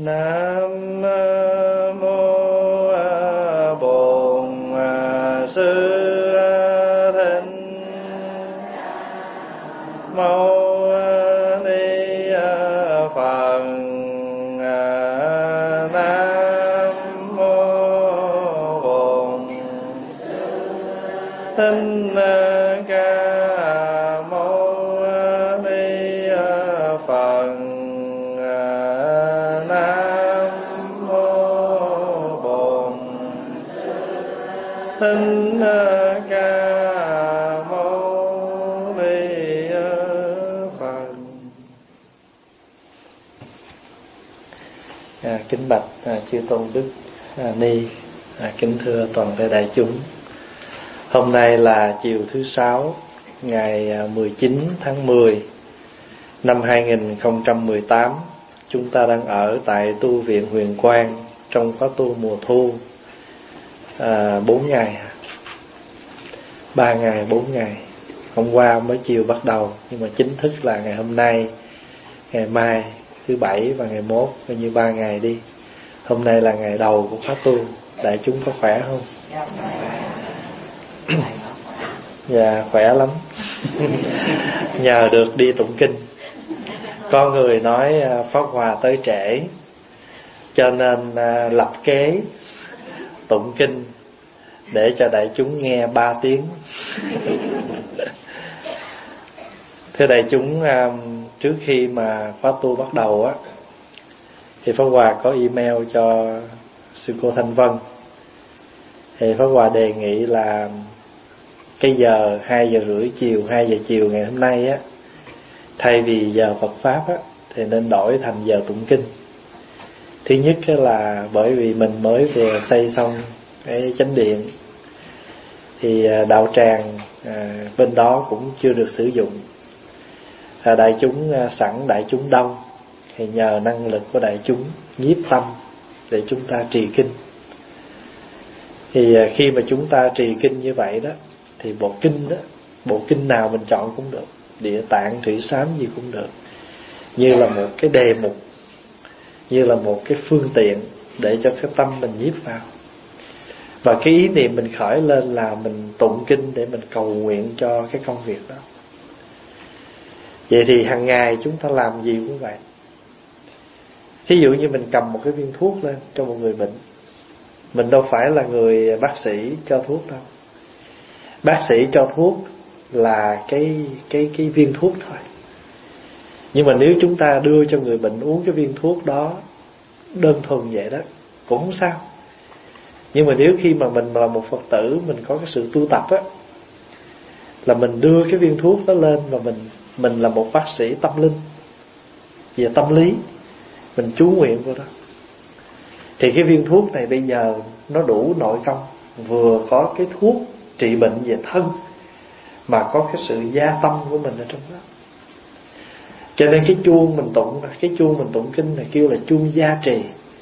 Nam mô Bổn Sư Thích Mâu Ni Phật. Nam mô Bổn Thích Ca Mâu Ni Phật. Nam mô Bổn Thích Ca Mâu Ni Phật. Kính bạch chư tôn đức ni, kính thưa toàn thể đại chúng. Hôm nay là chiều thứ Sáu, ngày 19 tháng 10 năm 2018. Chúng ta đang ở tại tu viện Huyền Quang trong khóa tu mùa thu 4 ngày, 3 ngày 4 ngày. Hôm qua mới chiều bắt đầu, nhưng mà chính thức là ngày hôm nay, ngày mai thứ Bảy và ngày mốt, coi như 3 ngày đi. Hôm nay là ngày đầu của khóa tu. Đại chúng có khỏe không? Dạ khỏe lắm. Nhờ được đi tụng kinh. Có người nói Pháp Hòa tới trễ, cho nên lập kế tụng kinh để cho đại chúng nghe 3 tiếng. Thưa đại chúng, trước khi mà khóa tu bắt đầu á, thì Pháp Hòa có email cho sư cô Thanh Vân. Thì Pháp Hòa đề nghị là cái giờ 2 giờ rưỡi chiều, 2 giờ chiều ngày hôm nay á, thay vì giờ Phật Pháp á, thì nên đổi thành giờ tụng kinh. Thứ nhất là bởi vì mình mới vừa xây xong cái chánh điện, thì đạo tràng bên đó cũng chưa được sử dụng. Đại chúng sẵn đại chúng đông, thì nhờ năng lực của đại chúng nhiếp tâm để chúng ta trì kinh. Thì khi mà chúng ta trì kinh như vậy đó, thì bộ kinh đó, bộ kinh nào mình chọn cũng được, Địa Tạng, Thủy Sám gì cũng được, như là một cái đề mục, như là một cái phương tiện để cho cái tâm mình nhiếp vào. Và cái ý niệm mình khởi lên là mình tụng kinh để mình cầu nguyện cho cái công việc đó. Vậy thì hàng ngày chúng ta làm gì cũng vậy. Thí dụ như mình cầm một cái viên thuốc lên cho một người bệnh, mình đâu phải là người bác sĩ cho thuốc đâu. Bác sĩ cho thuốc là cái viên thuốc thôi. Nhưng mà nếu chúng ta đưa cho người bệnh uống cái viên thuốc đó đơn thuần vậy đó cũng không sao. Nhưng mà nếu khi mà mình là một Phật tử, mình có cái sự tu tập á, là mình đưa cái viên thuốc đó lên, và mình là một bác sĩ tâm linh về tâm lý, mình chú nguyện vô đó, thì cái viên thuốc này bây giờ nó đủ nội công, vừa có cái thuốc trị bệnh về thân, mà có cái sự gia tâm của mình ở trong đó. Cho nên cái chuông mình tụng, cái chuông mình tụng kinh này kêu là chuông gia trì.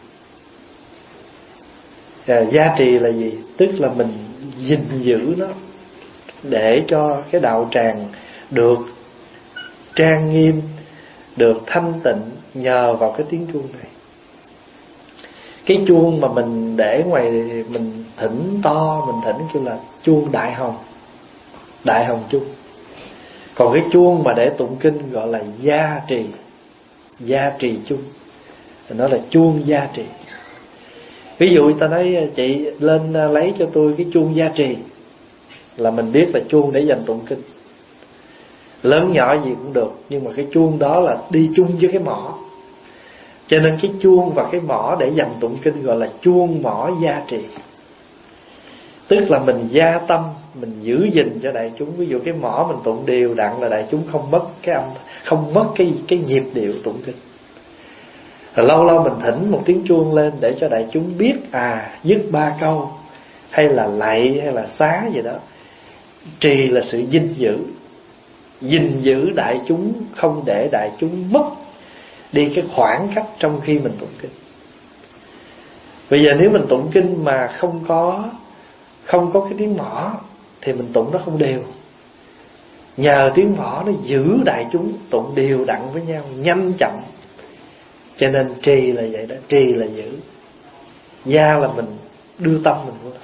Gia trì là gì? Tức là mình gìn giữ nó để cho cái đạo tràng được trang nghiêm, được thanh tịnh nhờ vào cái tiếng chuông này. Cái chuông mà mình để ngoài, mình thỉnh to, mình thỉnh kêu là chuông đại hồng, đại hồng chuông. Còn cái chuông mà để tụng kinh gọi là gia trì, gia trì chuông, nó là chuông gia trì. Ví dụ người ta nói chị lên lấy cho tôi cái chuông gia trì, là mình biết là chuông để dành tụng kinh. Lớn nhỏ gì cũng được, nhưng mà cái chuông đó là đi chung với cái mõ. Cho nên cái chuông và cái mõ để dành tụng kinh gọi là chuông mõ gia trì. Tức là mình gia tâm, mình giữ gìn cho đại chúng. Ví dụ cái mõ mình tụng đều đặn là đại chúng không mất cái âm, không mất cái nhịp điệu tụng kinh. Rồi lâu lâu mình thỉnh một tiếng chuông lên để cho đại chúng biết dứt 3 câu, hay là lạy, hay là xá gì đó. Trì là sự gìn giữ đại chúng, không để đại chúng mất đi cái khoảng cách trong khi mình tụng kinh. Bây giờ nếu mình tụng kinh mà không có cái tiếng mõ thì mình tụng nó không đều. Nhờ tiếng mõ nó giữ đại chúng tụng đều đặn với nhau, nhanh chậm, Cho nên trì là vậy đó, trì là giữ, gia là mình đưa tâm mình vô đó.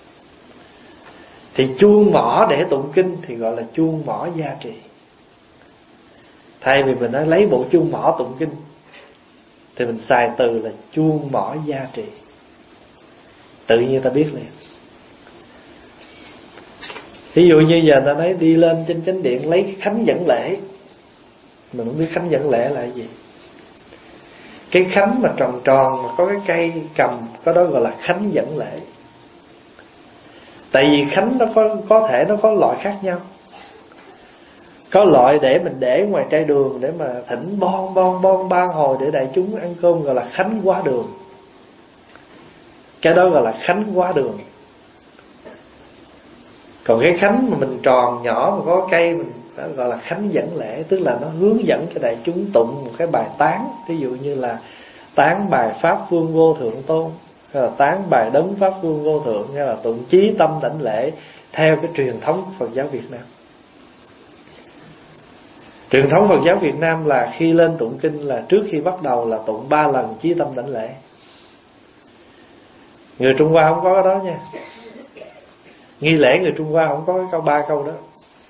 Thì chuông mỏ để tụng kinh thì gọi là chuông mỏ gia trì. Thay vì mình nói lấy bộ chuông mỏ tụng kinh thì mình xài từ là chuông mỏ gia trì. Tự nhiên ta biết liền. Ví dụ như giờ ta nói đi lên trên chánh điện lấy cái khánh dẫn lễ, mình không biết khánh dẫn lễ là cái gì. Cái khánh mà tròn tròn mà có cái cây cầm, có đó gọi là khánh dẫn lễ. Tại vì khánh nó có thể nó có loại khác nhau. Có loại để mình để ngoài trai đường để mà thỉnh bon ba hồi để đại chúng ăn cơm, gọi là khánh qua đường. Cái đó gọi là khánh qua đường. Còn cái khánh mà mình tròn nhỏ mà có cây mình đó gọi là khánh dẫn lễ, tức là nó hướng dẫn cho đại chúng tụng một cái bài tán, ví dụ như là tán bài Pháp Vương Vô Thượng Tôn, hay là tán bài Đấng Pháp Vương Vô Thượng, hay là tụng Chí Tâm Đảnh Lễ theo cái truyền thống của Phật giáo Việt Nam. Truyền thống Phật giáo Việt Nam là khi lên tụng kinh là trước khi bắt đầu là tụng 3 lần Chí Tâm Đảnh Lễ. Người Trung Hoa không có cái đó nha. Nghi lễ người Trung Hoa không có cái 3 câu đó.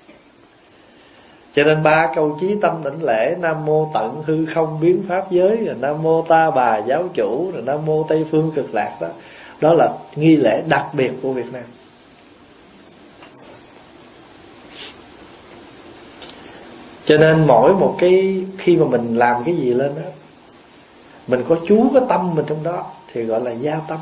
Cho nên 3 câu Chí Tâm Đảnh Lễ, Nam Mô Tận Hư Không Biến Pháp Giới, rồi Nam Mô Ta Bà Giáo Chủ, rồi Nam Mô Tây Phương Cực Lạc đó, đó là nghi lễ đặc biệt của Việt Nam. Cho nên mỗi một cái khi mà mình làm cái gì lên đó, mình có chú cái tâm mình trong đó thì gọi là gia tâm.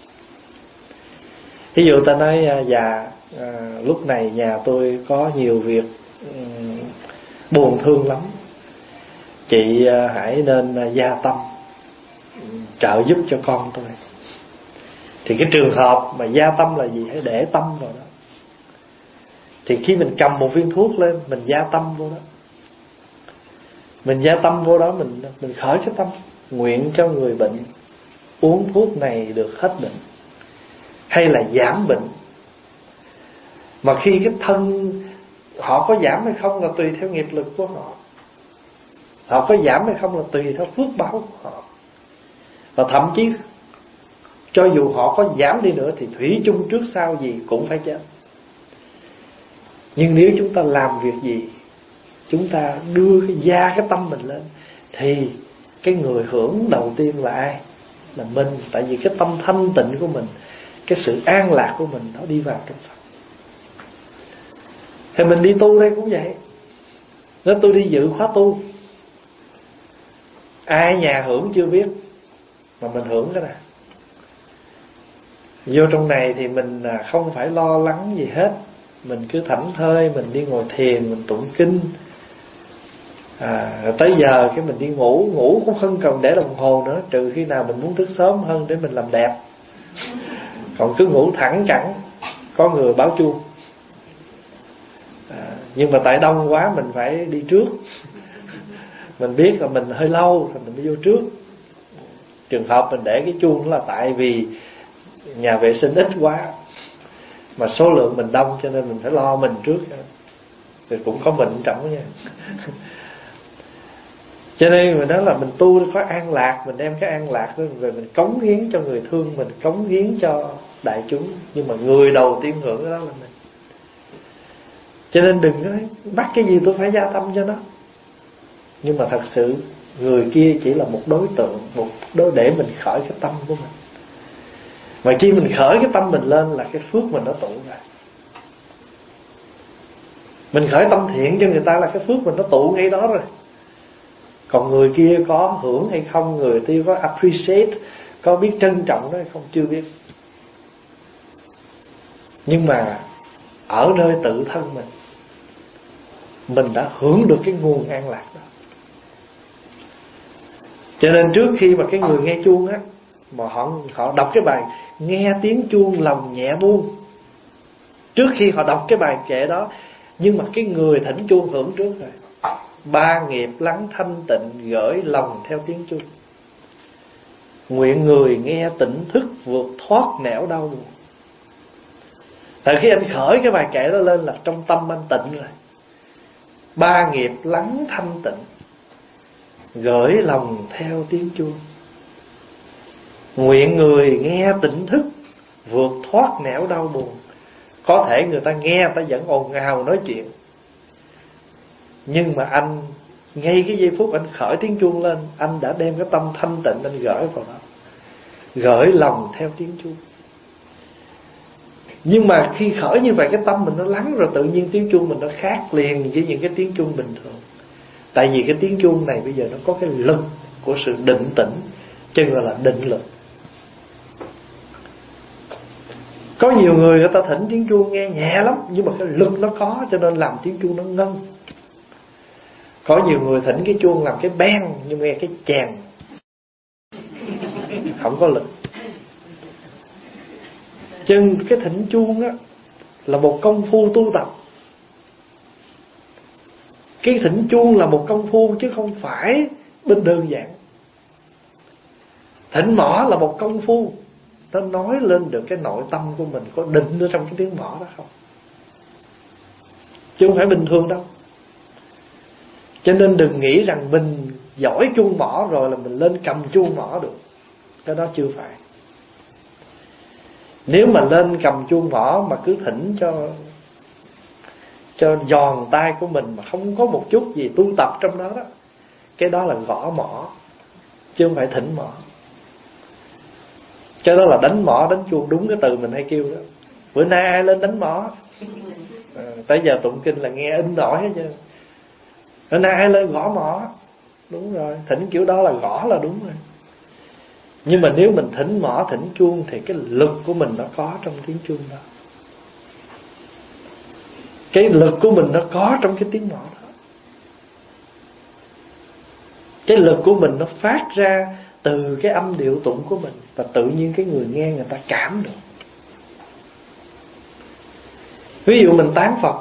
Ví dụ ta nói lúc này nhà tôi có nhiều việc buồn thương lắm, chị hãy nên gia tâm trợ giúp cho con tôi. Thì cái trường hợp mà gia tâm là gì? Hãy để tâm vào đó. Thì khi mình cầm một viên thuốc lên, mình gia tâm vô đó. Mình gia tâm vô đó, mình khởi cái tâm nguyện cho người bệnh uống thuốc này được hết bệnh, hay là giảm bệnh. Mà khi cái thân họ có giảm hay không là tùy theo nghiệp lực của họ. Họ có giảm hay không là tùy theo phước báo của họ. Và thậm chí cho dù họ có giảm đi nữa thì thủy chung trước sau gì cũng phải chết. Nhưng nếu chúng ta làm việc gì, chúng ta đưa cái tâm mình lên, thì cái người hưởng đầu tiên là ai? Là mình. Tại vì cái tâm thanh tịnh của mình, cái sự an lạc của mình nó đi vào trong Phật. Thì mình đi tu đây cũng vậy. Nếu tôi đi dự khóa tu, ai nhà hưởng chưa biết, mà mình hưởng cái nào. Vô trong này thì mình không phải lo lắng gì hết. Mình cứ thảnh thơi, mình đi ngồi thiền, mình tụng kinh. Tới giờ cái mình đi ngủ. Ngủ cũng không cần để đồng hồ nữa, trừ khi nào mình muốn thức sớm hơn để mình làm đẹp. Còn cứ ngủ thẳng cẳng, có người báo chuông. Nhưng mà tại đông quá mình phải đi trước. Mình biết là mình hơi lâu thì mình mới vô trước. Trường hợp mình để cái chuông là tại vì nhà vệ sinh ít quá, mà số lượng mình đông cho nên mình phải lo mình trước. Thì cũng có mình trọng nha. Cho nên mình nói là mình tu có an lạc, mình đem cái an lạc đó về mình cống hiến cho người thương mình, cống hiến cho đại chúng. Nhưng mà người đầu tiên hưởng cái đó là mình. Cho nên đừng nói bắt cái gì tôi phải gia tâm cho nó. Nhưng mà thật sự người kia chỉ là một đối tượng, để mình khởi cái tâm của mình. Mà khi mình khởi cái tâm mình lên là cái phước mình nó tụ ra. Mình khởi tâm thiện cho người ta là cái phước mình nó tụ ngay đó rồi. Còn người kia có hưởng hay không, người kia có appreciate, có biết trân trọng đó hay không, chưa biết. Nhưng mà ở nơi tự thân mình đã hưởng được cái nguồn an lạc đó. Cho nên trước khi mà cái người nghe chuông á, mà họ đọc cái bài nghe tiếng chuông lòng nhẹ buông, trước khi họ đọc cái bài kệ đó, nhưng mà cái người thỉnh chuông hưởng trước rồi. 3 nghiệp lắng thanh tịnh gửi lòng theo tiếng chuông, nguyện người nghe tỉnh thức vượt thoát nẻo đau buồn. Tại khi anh khởi cái bài kệ đó lên là trong tâm anh tịnh rồi. 3 nghiệp lắng thanh tịnh. gửi lòng theo tiếng chuông. Nguyện người nghe tỉnh thức, vượt thoát nẻo đau buồn. Có thể người ta nghe, người ta vẫn ồn ào nói chuyện, nhưng mà anh ngay cái giây phút anh khởi tiếng chuông lên, anh đã đem cái tâm thanh tịnh anh gửi vào đó, gửi lòng theo tiếng chuông. Nhưng mà khi khởi như vậy, cái tâm mình nó lắng rồi, tự nhiên tiếng chuông mình nó khác liền với những cái tiếng chuông bình thường. Tại vì cái tiếng chuông này bây giờ nó có cái lực của sự định tĩnh, chứ gọi là định lực. Có nhiều người ta thỉnh tiếng chuông nghe nhẹ lắm, nhưng mà cái lực nó có, cho nên làm tiếng chuông nó ngân. Có nhiều người thỉnh cái chuông làm cái beng, nhưng nghe cái chèn, không có lực. Chứ cái thỉnh chuông á là một công phu tu tập. Cái thỉnh chuông là một công phu chứ không phải bên đơn giản. Thỉnh mõ là một công phu, nó nói lên được cái nội tâm của mình có định ở trong cái tiếng mõ đó không, chứ không phải bình thường đâu. Cho nên đừng nghĩ rằng mình giỏi chuông mõ rồi là mình lên cầm chuông mõ được. Cái đó chưa phải. Nếu mà lên cầm chuông mõ mà cứ thỉnh cho giòn tay của mình, mà không có một chút gì tu tập trong đó đó, cái đó là gõ mõ, chứ không phải thỉnh mõ. Cái đó là đánh mõ, đánh chuông, đúng cái từ mình hay kêu đó. Bữa nay ai lên đánh mõ? Tới giờ tụng kinh là nghe in nổi hết trơn. Bữa nay ai lên gõ mõ? Đúng rồi, thỉnh kiểu đó là gõ là đúng rồi. Nhưng mà nếu mình thỉnh mõ, thỉnh chuông thì cái lực của mình nó có trong tiếng chuông đó. Cái lực của mình nó có trong cái tiếng mõ đó. Cái lực của mình nó phát ra từ cái âm điệu tụng của mình, và tự nhiên cái người nghe người ta cảm được. Ví dụ mình tán Phật,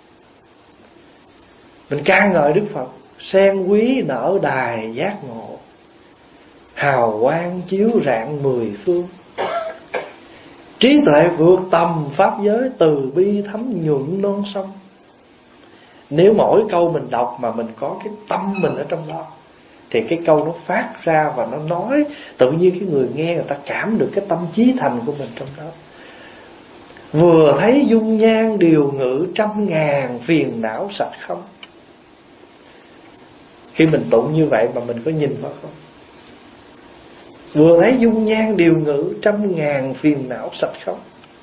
mình ca ngợi Đức Phật: sen quý nở đài giác ngộ, hào quang chiếu rạng mười phương, trí tuệ vượt tầm pháp giới, từ bi thấm nhuận non sông. Nếu mỗi câu mình đọc mà mình có cái tâm mình ở trong đó, thì cái câu nó phát ra và nó nói, tự nhiên cái người nghe người ta cảm được cái tâm chí thành của mình trong đó. Vừa thấy dung nhan điều ngự, trăm ngàn phiền não sạch không. Khi mình tụng như vậy mà mình có nhìn vào không? Vừa thấy dung nhan điều ngự, trăm ngàn phiền não sạch không.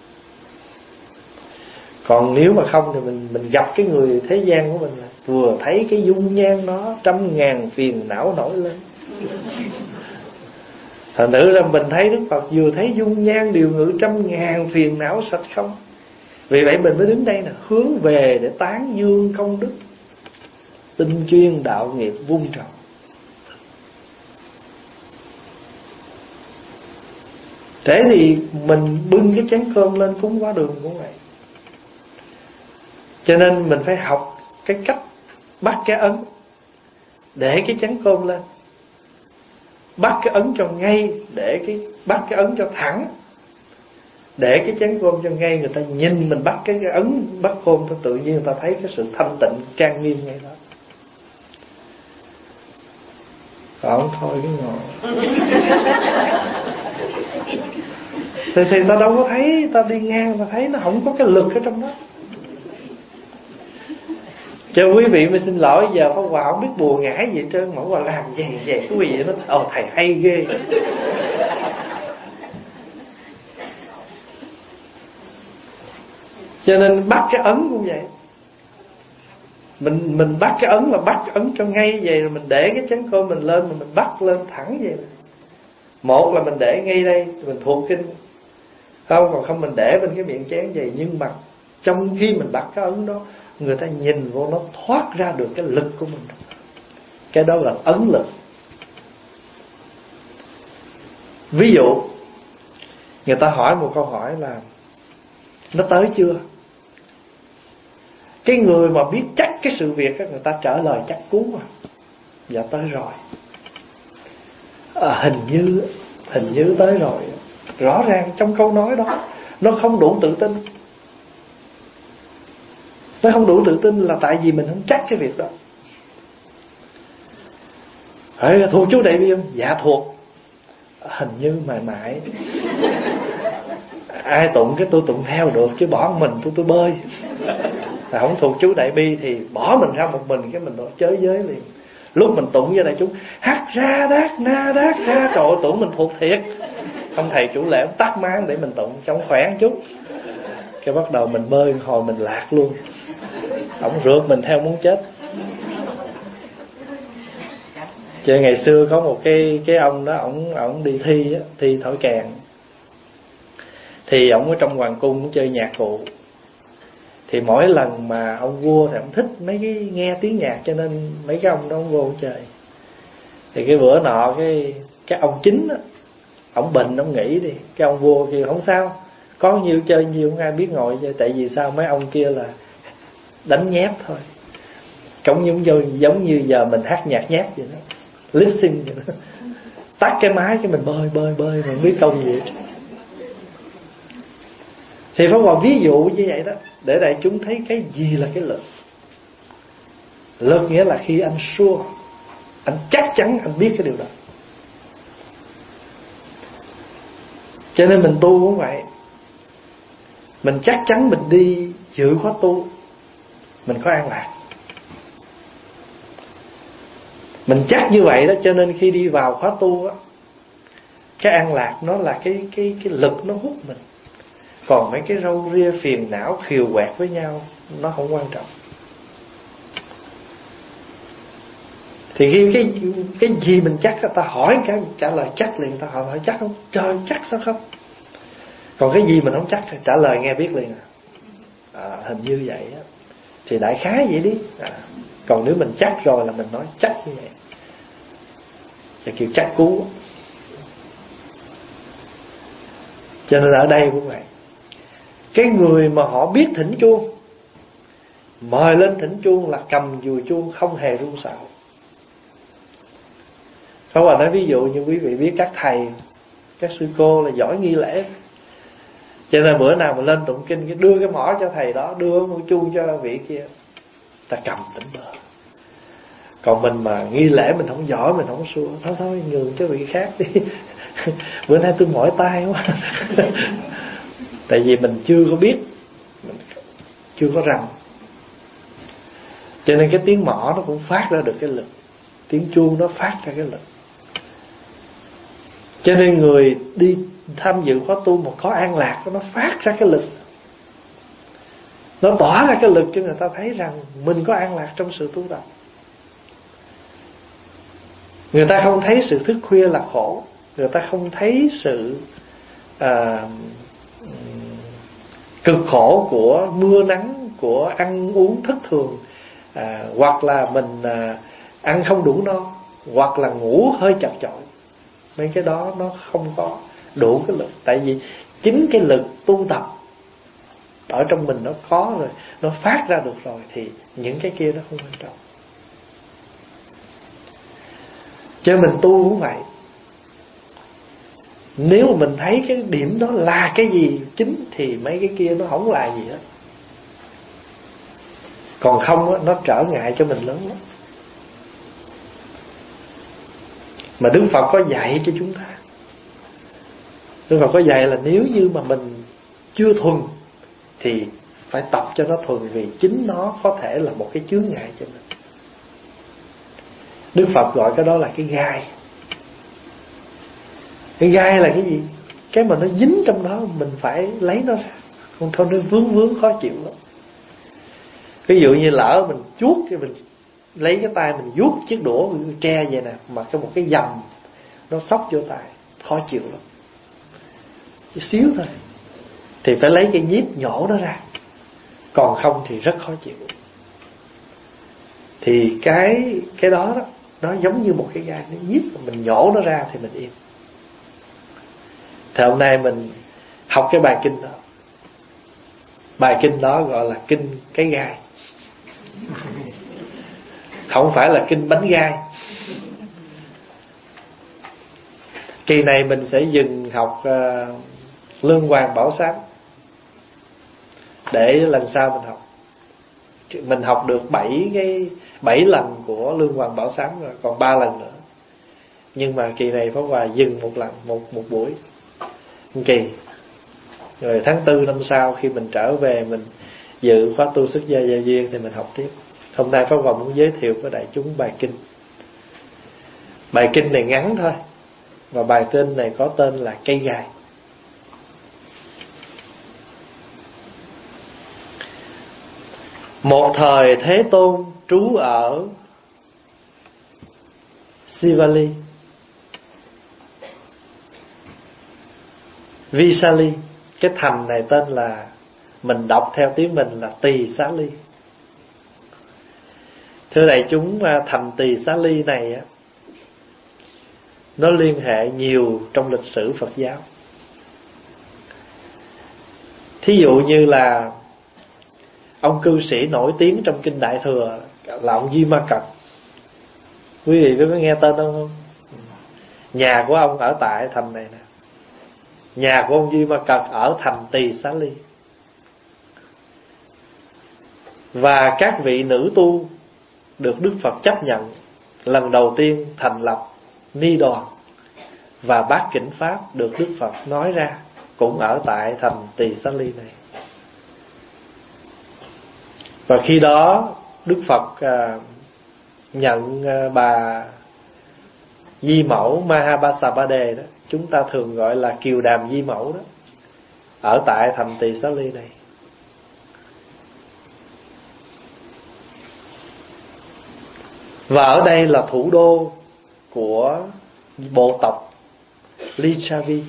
Còn nếu mà không thì mình gặp cái người thế gian của mình là vừa thấy cái dung nhan nó, trăm ngàn phiền não nổi lên. Thành thử ra mình thấy Đức Phật vừa thấy dung nhan điều ngự, trăm ngàn phiền não sạch không. Vì vậy mình mới đứng đây nè, hướng về để tán dương công đức, tinh chuyên đạo nghiệp vun trồng. Thế thì mình bưng cái chén cơm lên cúng quá đường cũng vậy. Cho nên mình phải học cái cách bắt cái ấn, để cái chén cơm lên, bắt cái ấn cho ngay, bắt cái ấn cho thẳng, để cái chén cơm cho ngay. Người ta nhìn mình bắt cái ấn, bắt cơm, tự nhiên người ta thấy cái sự thanh tịnh trang nghiêm ngay đó. Còn thôi cái ngồi thì ta đâu có thấy, ta đi ngang ta thấy nó không có cái lực ở trong đó. Cho quý vị mới xin lỗi, giờ Pháp Hòa không biết bùa ngải gì hết trơn, mà Hòa làm vậy quý vị nó thầy hay ghê. Cho nên bắt cái ấn cũng vậy. Mình bắt cái ấn là bắt cái ấn cho ngay vậy, rồi mình để cái chén cơm mình lên, mình bắt lên thẳng vậy. Một là mình để ngay đây, mình thuộc kinh, không, còn không mình để bên cái miệng chén vậy. Nhưng mà trong khi mình bắt cái ấn đó, người ta nhìn vô nó thoát ra được cái lực của mình. Cái đó là ấn lực. Ví dụ người ta hỏi một câu hỏi là nó tới chưa? Cái người mà biết chắc cái sự việc đó, người ta trả lời chắc cú mà: dạ tới rồi. Hình như tới rồi. Rõ ràng trong câu nói đó nó không đủ tự tin. Nó không đủ tự tin là tại vì mình không chắc cái việc đó. Thuộc chú Đại Bi không? Dạ thuộc. Hình như mãi mãi ai tụng cái tôi tụng theo được, chứ bỏ mình tôi bơi. Mà không thuộc chú Đại Bi thì bỏ mình ra một mình, cái mình đó chới giới liền. Lúc mình tụng với đại chúng hát ra đát na đát ra, trời ơi tụng mình thuộc thiệt. Không thầy chủ lễ tắt máng để mình tụng cho khỏe một chút. Cái bắt đầu mình bơi hồi mình lạc luôn. Ổng rượt mình theo muốn chết. Chứ ngày xưa có một cái ông đó, ổng đi thi thổi kèn. Thì ổng ở trong hoàng cung chơi nhạc cụ. Thì mỗi lần mà ông vua thì ông thích mấy cái nghe tiếng nhạc, cho nên mấy cái ông đó ông vô ông chơi. Thì cái bữa nọ cái ông chính á, ổng bệnh ổng nghỉ đi. Cái ông vua kêu không sao, có nhiêu chơi nhiêu, không ai biết ngồi chơi. Tại vì sao, mấy ông kia là đánh nhép thôi. Giống như giờ mình hát nhạc nhép vậy đó, lip sync vậy đó. Tắt cái máy cái mình bơi mình không biết công gì. Thì Pháp Hòa ví dụ như vậy đó, để đại chúng thấy cái gì là cái lực. Lực nghĩa là khi anh sure, anh chắc chắn anh biết cái điều đó. Cho nên mình tu cũng vậy. Mình chắc chắn mình đi dự khóa tu, mình có an lạc. Mình chắc như vậy đó, cho nên khi đi vào khóa tu á, cái an lạc nó là cái lực nó hút mình. Còn mấy cái râu ria phiền não khiều quẹt với nhau nó không quan trọng. Thì khi cái gì mình chắc, ta hỏi cái trả lời chắc liền. Ta hỏi chắc không? Trời, chắc sao không? Còn cái gì mình không chắc thì trả lời nghe biết liền. Hình như vậy á, thì đại khái vậy đi. Còn nếu mình chắc rồi là mình nói chắc như vậy, thì kiểu chắc cú. Cho nên ở đây cũng vậy. Cái người mà họ biết thỉnh chuông, mời lên thỉnh chuông là cầm dùi chuông không hề run sợ. Không phải nói ví dụ như quý vị biết các thầy, các sư cô là giỏi nghi lễ, cho nên bữa nào mà lên tụng kinh đưa cái mõ cho thầy đó, đưa một chuông cho vị kia, ta cầm tỉnh bờ. Còn mình mà nghi lễ mình không giỏi, mình không xua, thôi nhường cho vị khác đi. Bữa nay tôi mỏi tay quá. Tại vì mình chưa có biết, mình chưa có rành. Cho nên cái tiếng mõ nó cũng phát ra được cái lực, tiếng chuông nó phát ra cái lực. Cho nên người đi tham dự khóa tu mà có an lạc, nó phát ra cái lực, nó tỏa ra cái lực cho người ta thấy rằng mình có an lạc trong sự tu tập. Người ta không thấy sự thức khuya là khổ, người ta không thấy sự cực khổ của mưa nắng, của ăn uống thất thường, hoặc là mình ăn không đủ no, hoặc là ngủ hơi chật chội. Mấy cái đó nó không có đủ cái lực. Tại vì chính cái lực tu tập ở trong mình nó có rồi, nó phát ra được rồi, thì những cái kia nó không quan trọng. Cho mình tu cũng vậy. Nếu mà mình thấy cái điểm đó là cái gì chính, thì mấy cái kia nó không là gì hết. Còn không á, nó trở ngại cho mình lớn lắm. Mà Đức Phật có dạy cho chúng ta. Đức Phật có dạy là nếu như mà mình chưa thuần thì phải tập cho nó thuần, vì chính nó có thể là một cái chướng ngại cho mình. Đức Phật gọi cái đó là cái gai. Cái gai là cái gì? Cái mà nó dính trong đó mình phải lấy nó ra, không thôi nó vướng khó chịu lắm. Ví dụ như lỡ mình chuốt, cái mình lấy cái tay mình vuốt chiếc đũa tre vậy nè, mà một cái dầm nó xốc vô tay, khó chịu lắm. Chút xíu thôi thì phải lấy cái nhíp nhổ nó ra, còn không thì rất khó chịu. Thì cái đó nó giống như một cái gai, nó nhíp, mình nhổ nó ra thì mình yên. Thì hôm nay mình học cái bài kinh đó. Bài kinh đó gọi là kinh cái gai, không phải là kinh bánh gai. Kỳ này mình sẽ dừng học Lương Hoàng Bảo Sám, để lần sau mình học. Mình học được 7 lần của Lương Hoàng Bảo Sám rồi, còn 3 lần nữa. Nhưng mà kỳ này Pháp Hòa dừng một lần, một buổi, một kỳ. Rồi tháng 4 năm sau khi mình trở về, mình dự khóa tu xuất gia giao duyên thì mình học tiếp. Hôm nay Pháp Hòa muốn giới thiệu với đại chúng bài kinh. Bài kinh này ngắn thôi, và bài kinh này có tên là Cây Gai. Một thời Thế Tôn trú ở Sivali, Visali. Cái thành này tên là, mình đọc theo tiếng mình là Tỳ Xá Ly. Thưa đại chúng, thành Tỳ Xá Ly này á, nó liên hệ nhiều trong lịch sử Phật giáo. Thí dụ như là ông cư sĩ nổi tiếng trong kinh Đại Thừa là ông Di Ma Cật. Quý vị có nghe tên ông không? Nhà của ông ở tại thành này nè. Nhà của ông Di Ma Cật ở thành Tỳ Xá Ly. Và các vị nữ tu được Đức Phật chấp nhận lần đầu tiên thành lập Ni Đoàn và Bát Kỉnh Pháp được Đức Phật nói ra cũng ở tại thành Tỳ Xá Ly này. Và khi đó Đức Phật nhận bà Di Mẫu Mahabasabade đó, chúng ta thường gọi là Kiều Đàm Di Mẫu đó, ở tại thành Tỳ Xá Ly này. Và ở đây là thủ đô của bộ tộc Lichavi.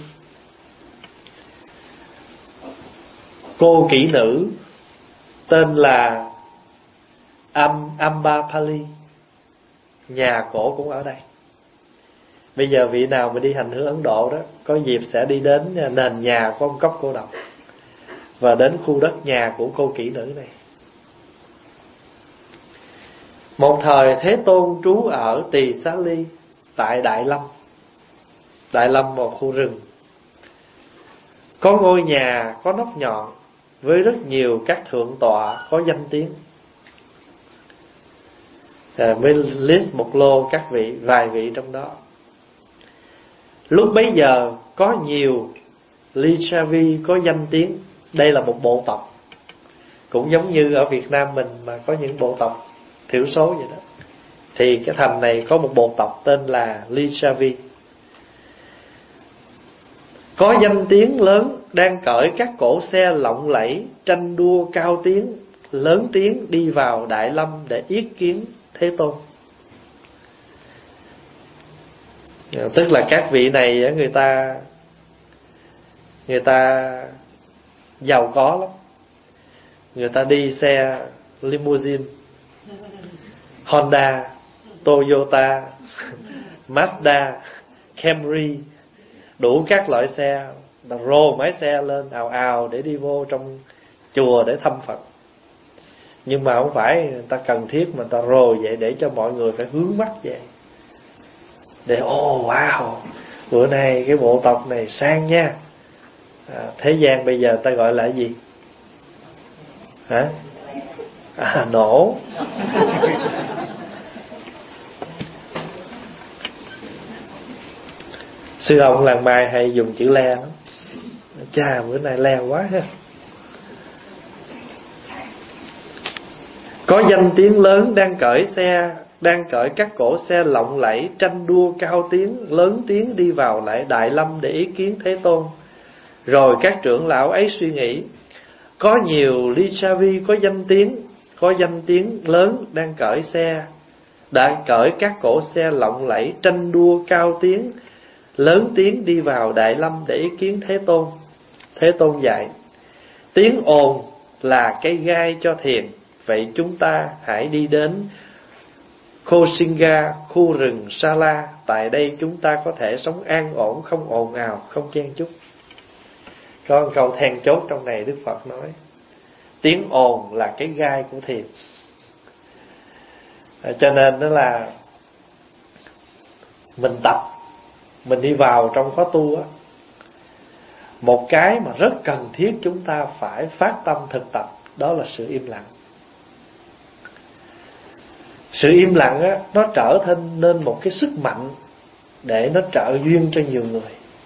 Cô kỹ nữ tên là Ambapali, nhà cổ cũng ở đây. Bây giờ vị nào mà đi hành hương Ấn Độ đó, có dịp sẽ đi đến nền nhà của ông Cốc Cô Độc và đến khu đất nhà của cô kỹ nữ này. Một thời Thế Tôn trú ở Tỳ Xá Ly tại Đại Lâm. Đại Lâm một khu rừng, có ngôi nhà có nóc nhọn với rất nhiều các thượng tọa có danh tiếng. Mới list một lô các vị, vài vị trong đó. Lúc bấy giờ có nhiều Lichavi có danh tiếng. Đây là một bộ tộc, cũng giống như ở Việt Nam mình mà có những bộ tộc thiểu số vậy đó. Thì cái thành này có một bộ tộc tên là Lichavi, có danh tiếng lớn, đang cởi các cỗ xe lộng lẫy, tranh đua cao tiếng, lớn tiếng đi vào Đại Lâm để yết kiến Thế Tôn. Tức là các vị này người ta giàu có lắm. Người ta đi xe limousine, Honda, Toyota, Mazda, Camry, đủ các loại xe, rồ máy xe lên ào ào để đi vô trong chùa để thăm Phật. Nhưng mà không phải người ta cần thiết mà người ta rồ vậy để cho mọi người phải hướng mắt vậy, để wow, bữa nay cái bộ tộc này sang nha. Thế gian bây giờ ta gọi là cái gì? Hả? Nổ. Sư ông làng Mai hay dùng chữ le lắm. Chà, bữa nay le quá ha. Có danh tiếng lớn, đang cởi các cỗ xe lộng lẫy, tranh đua cao tiếng, lớn tiếng đi vào lại Đại Lâm để ý kiến Thế Tôn. Rồi các trưởng lão ấy suy nghĩ, có nhiều Lichavi có danh tiếng lớn đang cởi các cỗ xe lộng lẫy, tranh đua cao tiếng, lớn tiếng đi vào Đại Lâm để ý kiến Thế Tôn. Thế Tôn dạy, tiếng ồn là cây gai cho thiền, vậy chúng ta hãy đi đến Kosinga, khu rừng Sala. Tại đây chúng ta có thể sống an ổn, không ồn ào, không chen chúc. Có một câu then chốt trong này Đức Phật nói, tiếng ồn là cái gai của thiền. Cho nên đó là mình đi vào trong khóa tu á, một cái mà rất cần thiết chúng ta phải phát tâm thực tập, đó là sự im lặng. Sự im lặng á, nó trở nên một cái sức mạnh để nó trợ duyên cho nhiều người.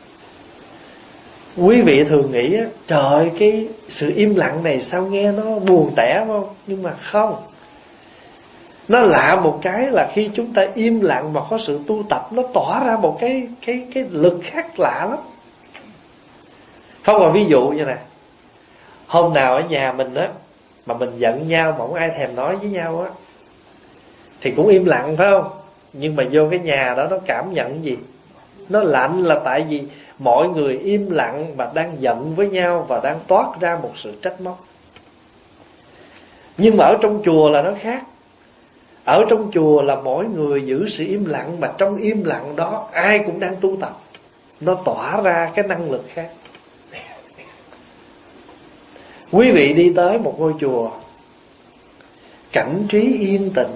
Quý vị thường nghĩ trời ơi, cái sự im lặng này sao nghe nó buồn tẻ không? Nhưng mà không. Nó lạ một cái là khi chúng ta im lặng mà có sự tu tập, nó tỏa ra một cái lực khác lạ lắm. Không, còn ví dụ như này, hôm nào ở nhà mình á mà mình giận nhau mà không ai thèm nói với nhau á thì cũng im lặng phải không? Nhưng mà vô cái nhà đó nó cảm nhận gì? Nó lạnh là tại vì mọi người im lặng mà đang giận với nhau và đang toát ra một sự trách móc. Nhưng mà ở trong chùa là nó khác. Ở trong chùa là mỗi người giữ sự im lặng, mà trong im lặng đó ai cũng đang tu tập. Nó tỏa ra cái năng lực khác. Quý vị đi tới một ngôi chùa, cảnh trí yên tĩnh,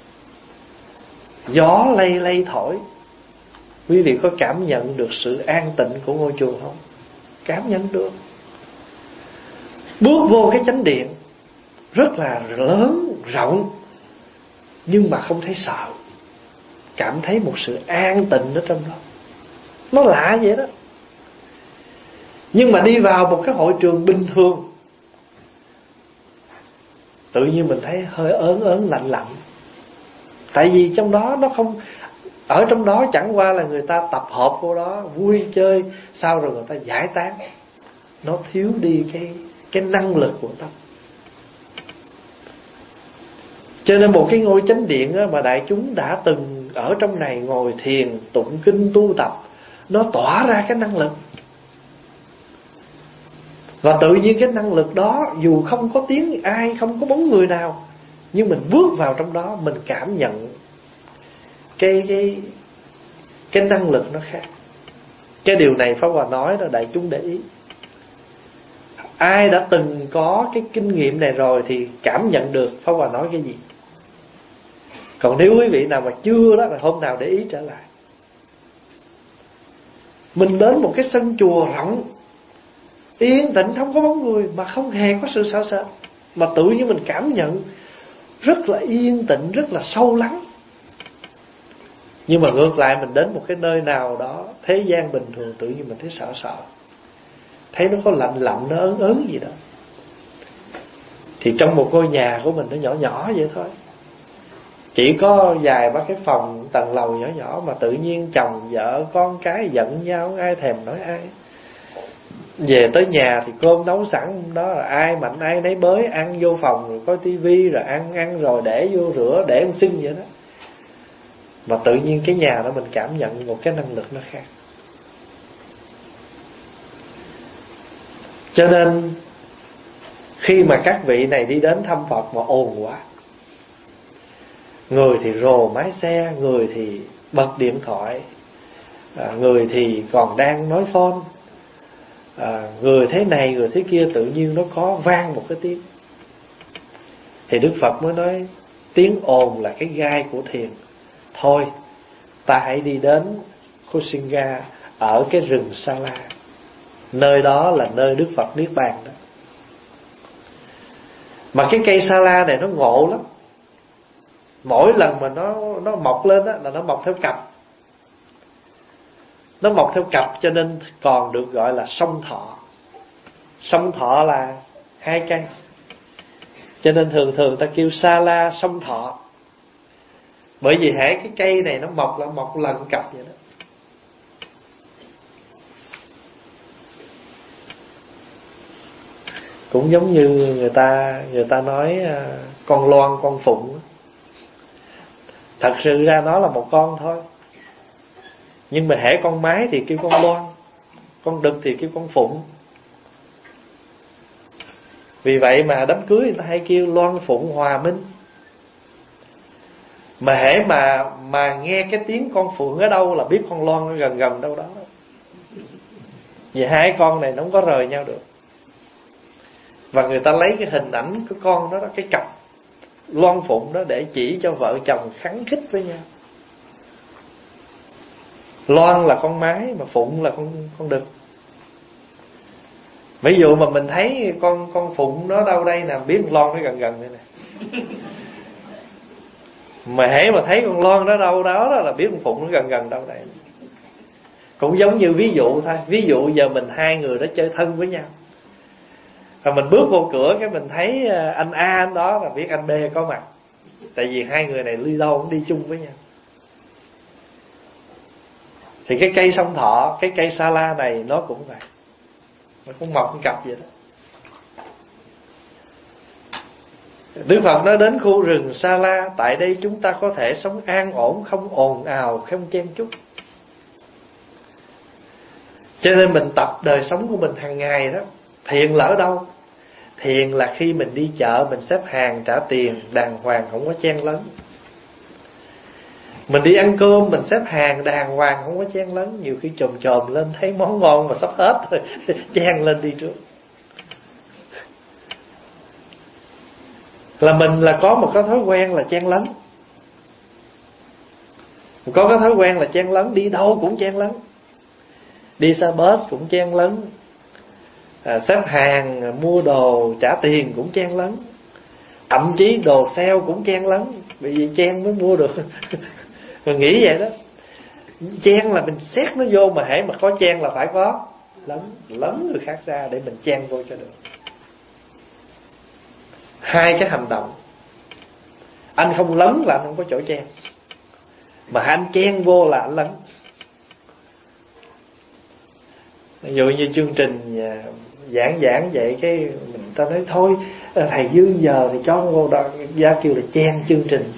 gió lay lay thổi, quý vị có cảm nhận được sự an tịnh của ngôi chùa không? Cảm nhận được. Bước vô cái chánh điện rất là lớn, rộng, nhưng mà không thấy sợ. Cảm thấy một sự an tịnh ở trong đó. Nó lạ vậy đó. Nhưng mà đi vào một cái hội trường bình thường, tự nhiên mình thấy hơi ớn ớn lạnh lạnh. Tại vì trong đó nó không, ở trong đó chẳng qua là người ta tập hợp vô đó vui chơi, sau rồi người ta giải tán. Nó thiếu đi cái năng lực của tâm. Cho nên một cái ngôi chánh điện á, mà đại chúng đã từng ở trong này ngồi thiền, tụng kinh, tu tập, nó tỏa ra cái năng lực. Và tự nhiên cái năng lực đó, dù không có tiếng ai, không có bóng người nào, nhưng mình bước vào trong đó, mình cảm nhận cái năng lực nó khác. Cái điều này Pháp Hòa nói đó, đại chúng để ý. Ai đã từng có cái kinh nghiệm này rồi thì cảm nhận được Pháp Hòa nói cái gì. Còn nếu quý vị nào mà chưa đó, là hôm nào để ý trở lại. Mình đến một cái sân chùa rộng, yên tĩnh, không có bóng người, mà không hề có sự sợ sệt, mà tự nhiên mình cảm nhận rất là yên tĩnh, rất là sâu lắng. Nhưng mà ngược lại mình đến một cái nơi nào đó thế gian bình thường, tự nhiên mình thấy sợ sợ, thấy nó có lạnh lạnh, nó ớn ớn gì đó. Thì trong một ngôi nhà của mình nó nhỏ nhỏ vậy thôi, chỉ có vài ba cái phòng tầng lầu nhỏ nhỏ, mà tự nhiên chồng vợ con cái giận nhau, ai thèm nói ai. Về tới nhà thì cơm nấu sẵn đó, là ai mạnh ai nấy bới, ăn vô phòng rồi coi tivi, rồi ăn rồi để vô rửa, để ăn xin vậy đó. Mà tự nhiên cái nhà đó mình cảm nhận một cái năng lực nó khác. Cho nên khi mà các vị này đi đến thăm Phật mà ồn quá, người thì rồ máy xe, người thì bật điện thoại, người thì còn đang nói phone, người thế này người thế kia, tự nhiên nó có vang một cái tiếng. Thì Đức Phật mới nói tiếng ồn là cái gai của thiền. Thôi ta hãy đi đến Kusinga, ở cái rừng Sa La. Nơi đó là nơi Đức Phật Niết Bàn đó. Mà cái cây Sa La này nó ngộ lắm. Mỗi lần mà nó mọc lên đó, là nó mọc theo cặp. Nó mọc theo cặp cho nên còn được gọi là song thọ. Song thọ là hai cây, cho nên thường ta kêu Sa La song thọ. Bởi vì hễ cái cây này nó mọc là mọc lần cặp vậy đó. Cũng giống như người ta nói con loan con phụng. Thật sự ra nó là một con thôi, nhưng mà hễ con mái thì kêu con loan, con đực thì kêu con phụng. Vì vậy mà đám cưới người ta hay kêu loan phụng hòa minh. Mà hễ mà nghe cái tiếng con phượng ở đâu là biết con loan nó gần gần đâu đó. Vì hai con này nó không có rời nhau được. Và người ta lấy cái hình ảnh của con đó, cái cặp loan phụng đó, để chỉ cho vợ chồng khắng khích với nhau. Loan là con mái, mà phụng là con đực. Ví dụ mà mình thấy con phụng nó đâu đây nè, biết con loan nó gần gần đây nè. Mà hễ mà thấy con loan nó đâu đó là biết con phụng nó gần gần đâu đây. Cũng giống như ví dụ thôi. Ví dụ giờ mình hai người đó chơi thân với nhau, rồi mình bước vô cửa cái mình thấy anh A anh đó là biết anh B có mặt. Tại vì hai người này đi đâu cũng đi chung với nhau. Thì cái cây song thọ, cái cây sa la này nó cũng vậy. Nó cũng mọc một cặp vậy đó. Đức Phật nói đến khu rừng sa la, tại đây chúng ta có thể sống an ổn, không ồn ào, không chen chúc. Cho nên mình tập đời sống của mình hàng ngày đó. Thiền là ở đâu? Thiền là khi mình đi chợ, mình xếp hàng trả tiền đàng hoàng, không có chen lấn. Mình đi ăn cơm, mình xếp hàng đàng hoàng, không có chen lấn. Nhiều khi chồm lên thấy món ngon mà sắp hết rồi chen lên đi trước. Là mình là có một cái thói quen là chen lấn. Có cái thói quen là chen lấn, đi đâu cũng chen lấn. Đi xe bus cũng chen lấn, xếp hàng mua đồ trả tiền cũng chen lấn, thậm chí đồ sale cũng chen lấn, bởi vì chen mới mua được. Mình nghĩ vậy đó. Chen là mình xét nó vô, mà hễ mà có chen là phải có lấn người khác ra để mình chen vô cho được. Hai cái hành động, anh không lấn là anh không có chỗ chen, mà anh chen vô là anh lấn. Ví dụ như chương trình giảng vậy, cái mình ta nói thôi thầy dư giờ thì cho vô đó, ra kêu là chen chương trình.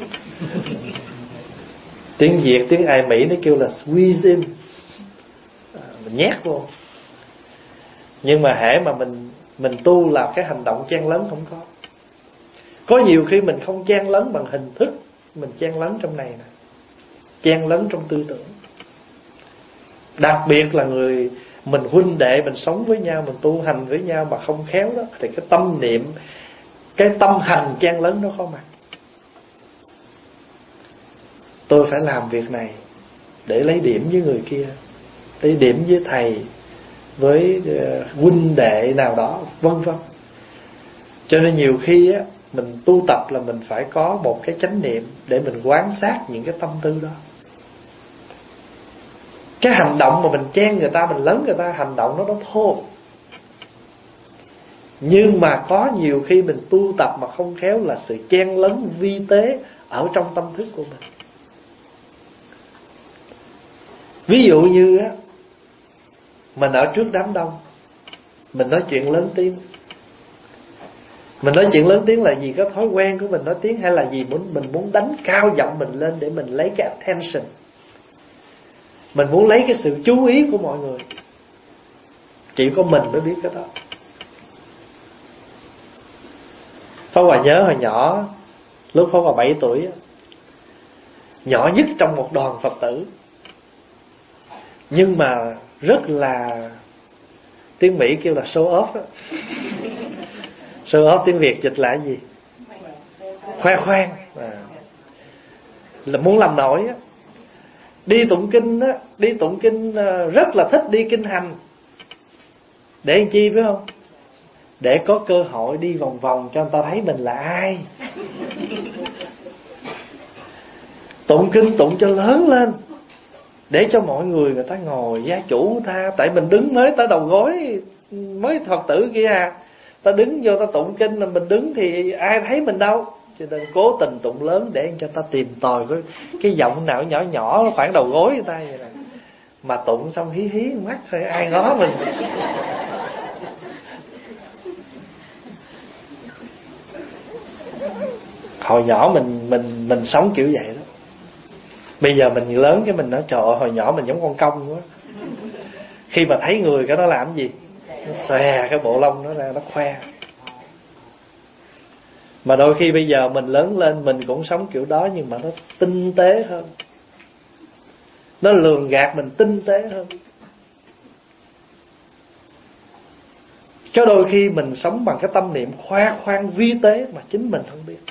Tiếng Việt, tiếng Ai Mỹ nó kêu là squeeze in, mình nhét vô. Nhưng mà hễ mà mình tu là cái hành động chen lấn không có. Có nhiều khi mình không chen lấn bằng hình thức, mình chen lấn trong này nè, chen lấn trong tư tưởng. Đặc biệt là người mình huynh đệ, mình sống với nhau, mình tu hành với nhau mà không khéo đó, thì cái tâm niệm, cái tâm hành chen lấn nó có mặt. Tôi phải làm việc này để lấy điểm với người kia, lấy điểm với thầy, với huynh đệ nào đó, vân vân. Cho nên nhiều khi á, mình tu tập là mình phải có một cái chánh niệm để mình quan sát những cái tâm tư đó. Cái hành động mà mình chen người ta, mình lấn người ta, hành động nó thô. Nhưng mà có nhiều khi mình tu tập mà không khéo là sự chen lấn vi tế ở trong tâm thức của mình. Ví dụ như á, mình ở trước đám đông, mình nói chuyện lớn tiếng. Mình nói chuyện lớn tiếng là vì có thói quen của mình nói tiếng, hay là vì mình muốn đánh cao giọng mình lên để mình lấy cái attention, mình muốn lấy cái sự chú ý của mọi người. Chỉ có mình mới biết cái đó. Pháp Hòa nhớ hồi nhỏ, lúc Pháp Hòa 7 tuổi, nhỏ nhất trong một đoàn Phật tử, nhưng mà rất là, tiếng Mỹ kêu là show off đó. Show off tiếng Việt dịch là cái gì? Khoe khoang. Là muốn làm nổi á. Đi tụng kinh á, đi tụng kinh rất là thích đi kinh hành. Để làm chi phải không? Để có cơ hội đi vòng vòng cho người ta thấy mình là ai. Tụng kinh tụng cho lớn lên, để cho mọi người ta ngồi, gia chủ người ta. Tại mình đứng mới tới đầu gối, mới Phật tử kia à, ta đứng vô ta tụng kinh là mình đứng thì ai thấy mình đâu. Cho nên cố tình tụng lớn để cho ta tìm tòi cái giọng nào nhỏ nhỏ khoảng đầu gối người ta vậy nè. Mà tụng xong hí hí mắt thôi, ai ngó mình. Hồi nhỏ mình sống kiểu vậy đó. Bây giờ mình lớn cái mình nói trời ơi, hồi nhỏ mình giống con công quá. Khi mà thấy người cái nó làm gì, nó xòe cái bộ lông nó ra, nó khoe. Mà đôi khi bây giờ mình lớn lên, mình cũng sống kiểu đó, nhưng mà nó tinh tế hơn, nó lường gạt mình tinh tế hơn. Cho đôi khi mình sống bằng cái tâm niệm khoe khoang vi tế mà chính mình không biết.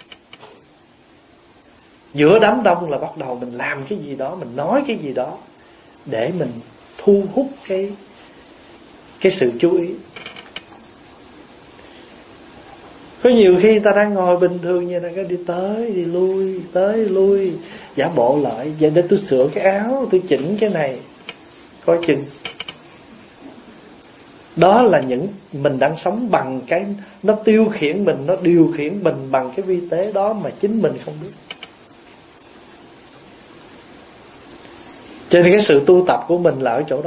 Giữa đám đông là bắt đầu mình làm cái gì đó, mình nói cái gì đó để mình thu hút cái sự chú ý. Có nhiều khi ta đang ngồi bình thường như này, cái đi tới lui, giả bộ lại, vậy để tôi sửa cái áo, tôi chỉnh cái này. coi chừng. Đó là những mình đang sống bằng cái nó tiêu khiển mình, nó điều khiển mình bằng cái vi tế đó mà chính mình không biết. Cho nên cái sự tu tập của mình là ở chỗ đó,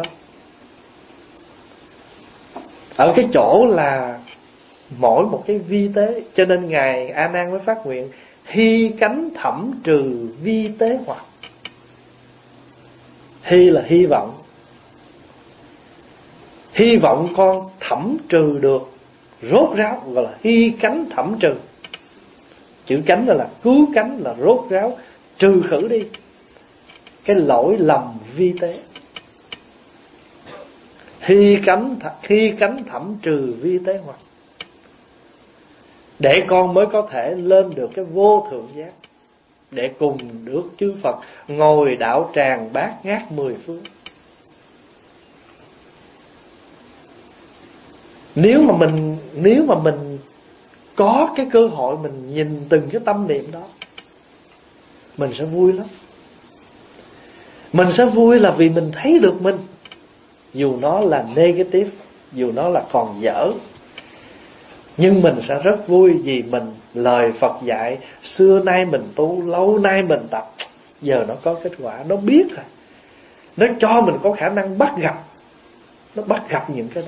ở cái chỗ là mỗi một cái vi tế. Cho nên Ngài A Nan mới phát nguyện hy cánh thẩm trừ vi tế hoặc. Hy là hy vọng, hy vọng con thẩm trừ được, rốt ráo, gọi là hy cánh thẩm trừ. Chữ cánh là cứu cánh, là rốt ráo, trừ khử đi cái lỗi lầm vi tế. Hy cánh thẩm trừ vi tế hoặc, để con mới có thể lên được cái vô thượng giác, để cùng được chư Phật ngồi đạo tràng bát ngát mười phương. Nếu mà mình có cái cơ hội mình nhìn từng cái tâm niệm đó, mình sẽ vui lắm. Mình sẽ vui là vì mình thấy được mình, dù nó là negative, dù nó là còn dở, nhưng mình sẽ rất vui vì mình lời Phật dạy xưa nay mình tu, lâu nay mình tập, giờ nó có kết quả, nó biết rồi, nó cho mình có khả năng bắt gặp, nó bắt gặp những cái đó.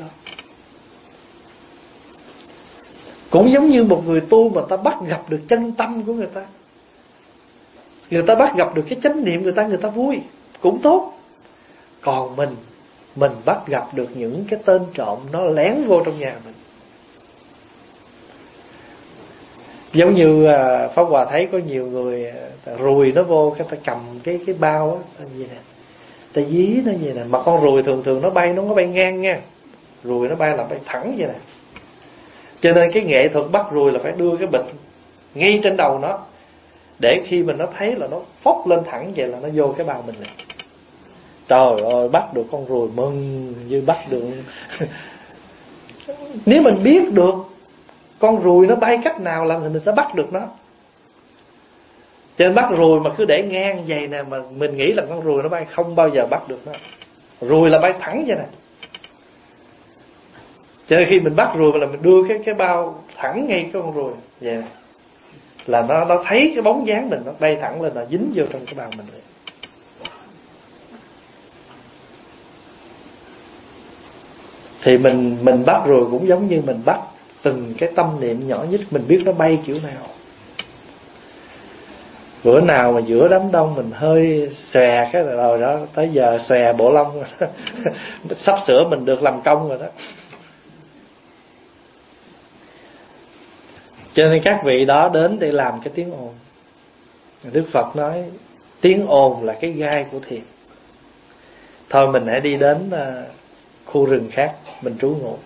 Cũng giống như một người tu mà ta bắt gặp được chân tâm của người ta, người ta bắt gặp được cái chánh niệm người ta vui, cũng tốt. Còn mình bắt gặp được những cái tên trộm nó lén vô trong nhà mình. Giống như Pháp Hòa thấy có nhiều người ruồi nó vô, cái ta cầm cái bao á, như nè, ta dí nó như nè. Mà con ruồi thường nó bay, nó có bay ngang nha, ruồi nó bay là bay thẳng vậy nè. Cho nên cái nghệ thuật bắt ruồi là phải đưa cái bịch ngay trên đầu nó, để khi mình nó thấy là nó phốc lên thẳng vậy là nó vô cái bao mình liền. Trời ơi, bắt được con ruồi mừng như bắt được. Nếu mình biết được con ruồi nó bay cách nào làm thì mình sẽ bắt được nó. Cho nên bắt ruồi mà cứ để ngang vậy nè, mà mình nghĩ là con ruồi nó bay, không bao giờ bắt được nó. Ruồi là bay thẳng vậy nè. Cho nên khi mình bắt ruồi là mình đưa cái bao thẳng ngay cái con ruồi vậy nè, là nó thấy cái bóng dáng mình, nó bay thẳng lên là dính vô trong cái bao mình rồi. Thì mình bắt ruồi cũng giống như mình bắt từng cái tâm niệm nhỏ nhất, mình biết nó bay kiểu nào. Bữa nào mà giữa đám đông mình hơi xòe cái rồi đó, tới giờ xòe bộ lông rồi sắp sửa mình được làm công rồi đó. Cho nên các vị đó đến để làm cái tiếng ồn. Đức Phật nói tiếng ồn là cái gai của thiền. Thôi mình hãy đi đến khu rừng khác mình trú ngụ.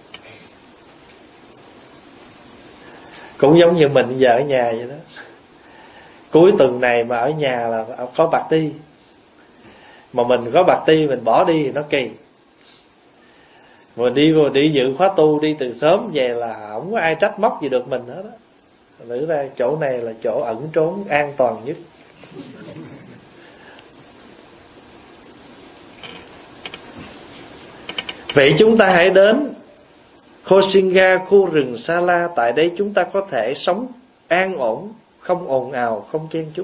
Cũng giống như mình giờ ở nhà vậy đó. Cuối tuần này mà ở nhà là có party, mà mình có party mình bỏ đi thì nó kỳ. Mình đi dự khóa tu, đi từ sớm về là không có ai trách móc gì được mình hết đó. Lữ ra chỗ này là chỗ ẩn trốn an toàn nhất. Vậy chúng ta hãy đến Khosinga, khu rừng Sa La. Tại đây chúng ta có thể sống an ổn, không ồn ào, không chen chúc.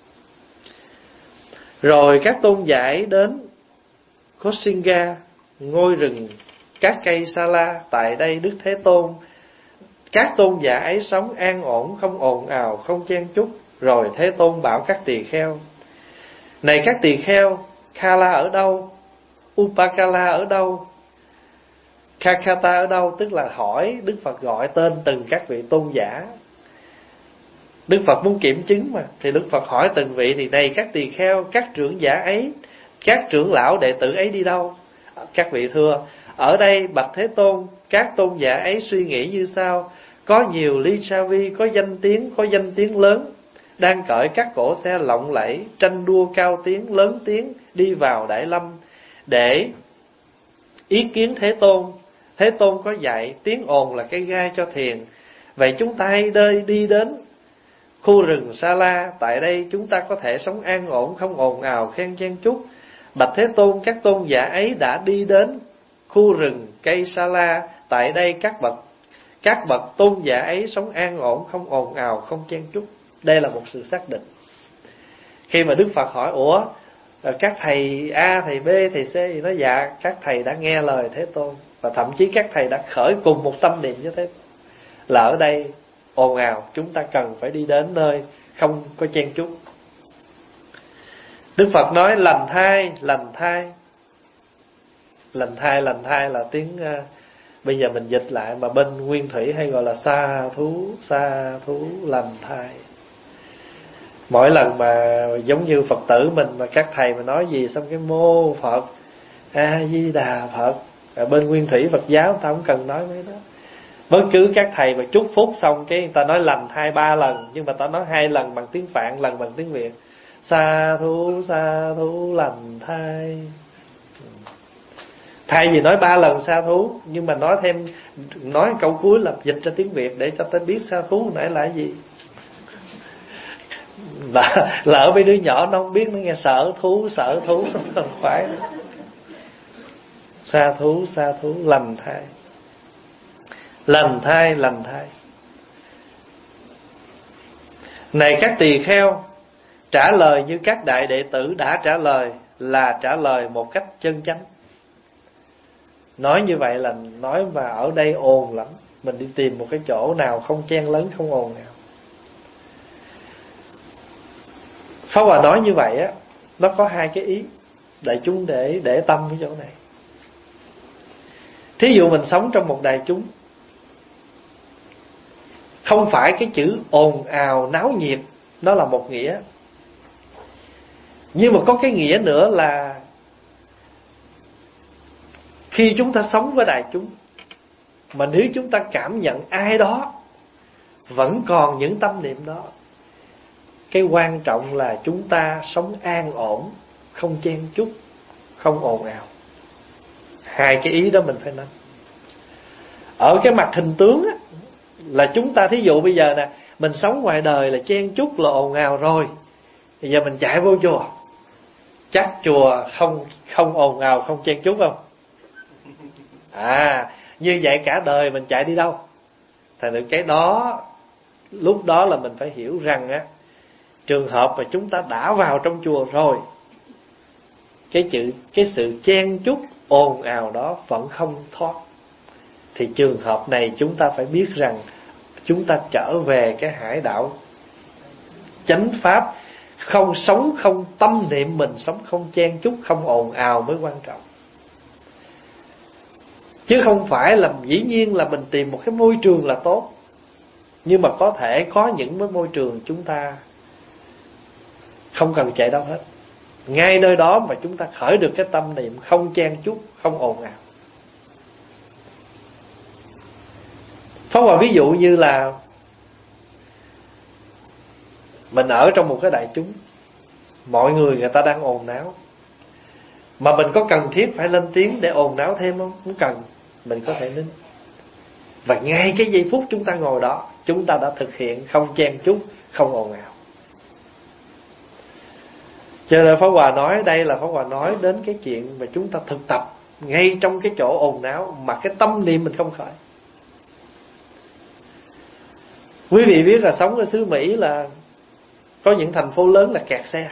Rồi các tôn giả đến Khosinga, ngôi rừng các cây Sa La. Tại đây Đức Thế Tôn, các tôn giả ấy sống an ổn, không ồn ào, không chen chúc. Rồi Thế Tôn bảo các tỳ kheo: này các tỳ kheo, Kala ở đâu? Upakala ở đâu? Kakata ở đâu? Tức là hỏi, Đức Phật gọi tên từng các vị tôn giả. Đức Phật muốn kiểm chứng mà, thì Đức Phật hỏi từng vị. Thì này các tỳ kheo, các trưởng giả ấy, các trưởng lão đệ tử ấy đi đâu? Các vị thưa: ở đây bạch Thế Tôn, các tôn giả ấy suy nghĩ như sau: có nhiều ly sa vi, có danh tiếng lớn, đang cởi các cỗ xe lộng lẫy, tranh đua cao tiếng, lớn tiếng đi vào Đại Lâm để ý kiến Thế Tôn. Thế Tôn có dạy tiếng ồn là cái gai cho thiền. Vậy chúng ta hãy đi đến khu rừng Sa La. Tại đây chúng ta có thể sống an ổn, không ồn ào, khen chen chúc. Bạch Thế Tôn, các tôn giả ấy đã đi đến khu rừng cây sa la. Tại đây các bậc tôn giả ấy sống an ổn, không ồn ào, không chen chúc. Đây là một sự xác định. Khi mà Đức Phật hỏi: ủa, các thầy A, thầy B, thầy C, thì nói dạ, các thầy đã nghe lời Thế Tôn, và thậm chí các thầy đã khởi cùng một tâm niệm với Thế Tôn. Là ở đây ồn ào, chúng ta cần phải đi đến nơi không có chen chúc. Đức Phật nói: lành thai, lành thai. Lành thai, lành thai là tiếng bây giờ mình dịch lại, mà bên Nguyên Thủy hay gọi là sa thú, lành thai. Mỗi lần mà giống như Phật tử mình mà các thầy mà nói gì xong cái mô Phật, A Di Đà Phật, ở bên Nguyên Thủy Phật giáo ta không cần nói mấy đó. Bất cứ các thầy mà chúc phúc xong cái người ta nói lành thai 3 lần, nhưng mà ta nói 2 lần bằng tiếng Phạn, lần bằng tiếng Việt. Sa thú lành thai. Thay vì nói 3 lần sa thú, nhưng mà nói câu cuối là dịch ra tiếng Việt để cho ta biết sa thú hồi nãy là cái gì. Lỡ mấy đứa nhỏ nó không biết, nó nghe sợ thú không phải. Sa thú lành thai. Lành thai. Này các tỳ kheo, trả lời như các đại đệ tử đã trả lời, là trả lời một cách chân chánh. Nói như vậy là nói mà ở đây ồn lắm, mình đi tìm một cái chỗ nào không chen lấn, không ồn nào. Pháp Hòa nói như vậy á, nó có 2 cái ý đại chúng để tâm cái chỗ này. Thí dụ mình sống trong một đại chúng, không phải cái chữ ồn ào náo nhiệt nó là một nghĩa, nhưng mà có cái nghĩa nữa là khi chúng ta sống với đại chúng, mà nếu chúng ta cảm nhận ai đó vẫn còn những tâm niệm đó, cái quan trọng là chúng ta sống an ổn, không chen chúc, không ồn ào. 2 cái ý đó mình phải nắm. Ở cái mặt hình tướng á, là chúng ta thí dụ bây giờ nè, mình sống ngoài đời là chen chúc, là ồn ào rồi, bây giờ mình chạy vô chùa, chắc chùa không ồn ào, không chen chúc không? Như vậy cả đời mình chạy đi đâu? Thành ra cái đó, lúc đó là mình phải hiểu rằng á, trường hợp mà chúng ta đã vào trong chùa rồi, cái sự chen chúc ồn ào đó vẫn không thoát, thì trường hợp này chúng ta phải biết rằng chúng ta trở về cái hải đạo chánh pháp, không sống không tâm niệm mình sống không chen chúc, không ồn ào mới quan trọng. Chứ không phải là dĩ nhiên là mình tìm một cái môi trường là tốt, nhưng mà có thể có những môi trường chúng ta không cần chạy đâu hết, ngay nơi đó mà chúng ta khởi được cái tâm niệm không chen chúc, không ồn ào. Pháp Hòa ví dụ như là mình ở trong một cái đại chúng, mọi người ta đang ồn náo, mà mình có cần thiết phải lên tiếng để ồn náo thêm không? Không cần, mình có thể nín. Và ngay cái giây phút chúng ta ngồi đó, chúng ta đã thực hiện không chen chúc, không ồn ào. Cho nên Pháp Hòa nói đây là Pháp Hòa nói đến cái chuyện mà chúng ta thực tập ngay trong cái chỗ ồn náo mà cái tâm niệm mình không khởi. Quý vị biết là sống ở xứ Mỹ là có những thành phố lớn là kẹt xe,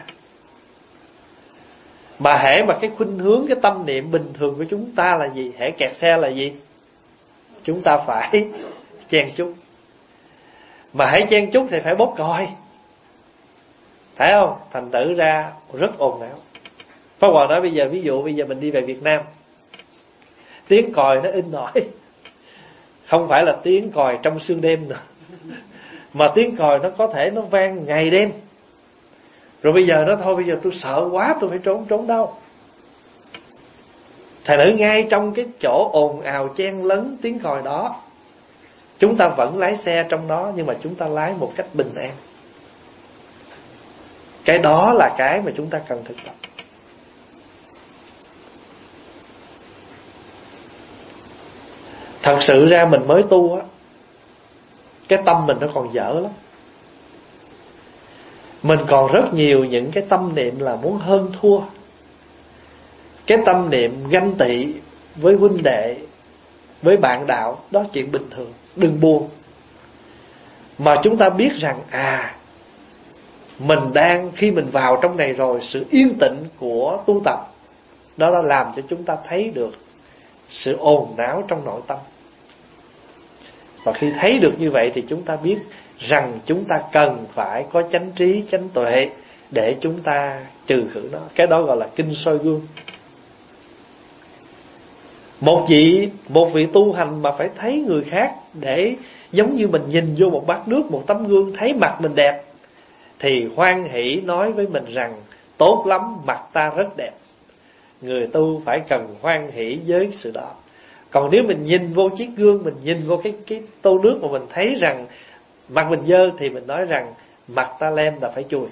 mà hễ mà cái khuynh hướng, cái tâm niệm bình thường của chúng ta là gì? Hễ kẹt xe là gì? Chúng ta phải chen chúc. Mà hãy chen chúc thì phải bóp còi, thấy không? Thành thử ra rất ồn ào. Pháp Hòa nói bây giờ, ví dụ bây giờ mình đi về Việt Nam, tiếng còi nó in nổi, không phải là tiếng còi trong sương đêm nữa, mà tiếng còi nó có thể nó vang ngày đêm. Rồi bây giờ nó thôi, bây giờ tôi sợ quá, tôi phải trốn đâu. Thành thử ngay trong cái chỗ ồn ào chen lấn tiếng còi đó, chúng ta vẫn lái xe trong đó, nhưng mà chúng ta lái một cách bình an. Cái đó là cái mà chúng ta cần thực tập. Thật sự ra mình mới tu á, cái tâm mình nó còn dở lắm. Mình còn rất nhiều những cái tâm niệm là muốn hơn thua, cái tâm niệm ganh tị với huynh đệ, với bạn đạo, đó chuyện bình thường, đừng buồn. Mà chúng ta biết rằng mình đang, khi mình vào trong này rồi, sự yên tĩnh của tu tập đó đã làm cho chúng ta thấy được sự ồn náo trong nội tâm. Và khi thấy được như vậy thì chúng ta biết rằng chúng ta cần phải có chánh trí, chánh tuệ để chúng ta trừ khử nó. Cái đó gọi là kinh soi gương. Một vị tu hành mà phải thấy người khác, để giống như mình nhìn vô một bát nước, một tấm gương, thấy mặt mình đẹp thì hoan hỷ nói với mình rằng tốt lắm, mặt ta rất đẹp. Người tu phải cần hoan hỷ với sự đó. Còn nếu mình nhìn vô chiếc gương, mình nhìn vô cái tô nước mà mình thấy rằng mặt mình dơ, thì mình nói rằng mặt ta lem là phải chùi.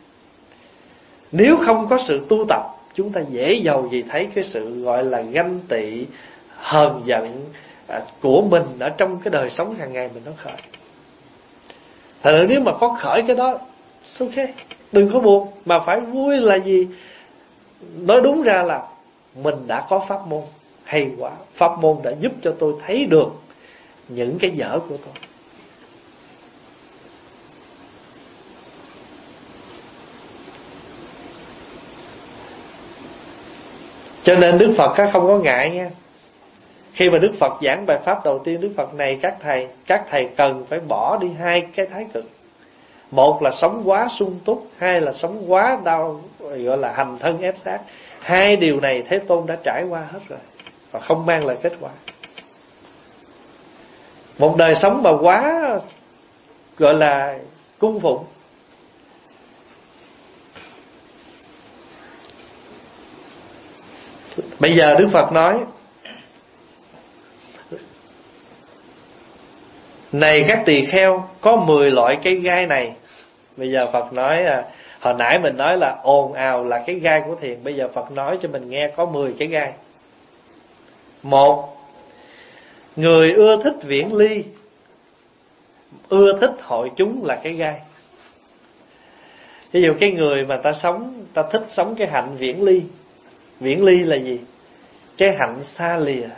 Nếu không có sự tu tập, chúng ta dễ dầu gì thấy cái sự gọi là ganh tị, hờn giận của mình ở trong cái đời sống hàng ngày mình nó khởi. Thật ra nếu mà có khởi cái đó, ok, đừng có buồn, mà phải vui là gì? Nói đúng ra là mình đã có pháp môn hay quá. Pháp môn đã giúp cho tôi thấy được những cái dở của tôi. Cho nên Đức Phật không có ngại nha. Khi mà Đức Phật giảng bài pháp đầu tiên, Đức Phật này các thầy cần phải bỏ đi hai cái thái cực. Một là sống quá sung túc, hai là sống quá đau, gọi là hành thân ép sát. Hai điều này Thế Tôn đã trải qua hết rồi và không mang lại kết quả. Một đời sống mà quá gọi là cung phụng, bây giờ Đức Phật nói: này các tỳ kheo, có 10 loại cây gai này. Bây giờ Phật nói hồi nãy mình nói là ồn ào là cái gai của thiền. Bây giờ Phật nói cho mình nghe có 10 cái gai. Một, người ưa thích viễn ly, ưa thích hội chúng là cái gai. Ví dụ cái người mà ta thích sống cái hạnh viễn ly. Viễn ly là gì? Cái hạnh xa lìa.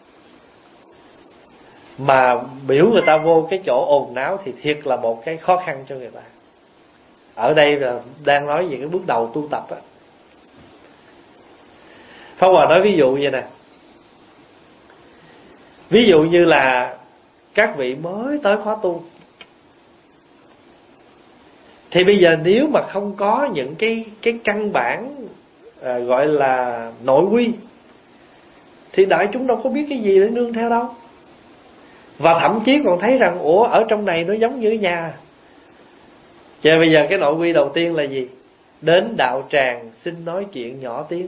Mà biểu người ta vô cái chỗ ồn náo thì thiệt là một cái khó khăn cho người ta. Ở đây là đang nói về cái bước đầu tu tập á. Pháp Hòa nói ví dụ vậy nè. Ví dụ như là các vị mới tới khóa tu, thì bây giờ nếu mà không có những cái căn bản gọi là nội quy, thì đại chúng đâu có biết cái gì để nương theo đâu. Và thậm chí còn thấy rằng ở trong này nó giống như nhà. Cho nên bây giờ cái nội quy đầu tiên là gì? Đến đạo tràng xin nói chuyện nhỏ tiếng,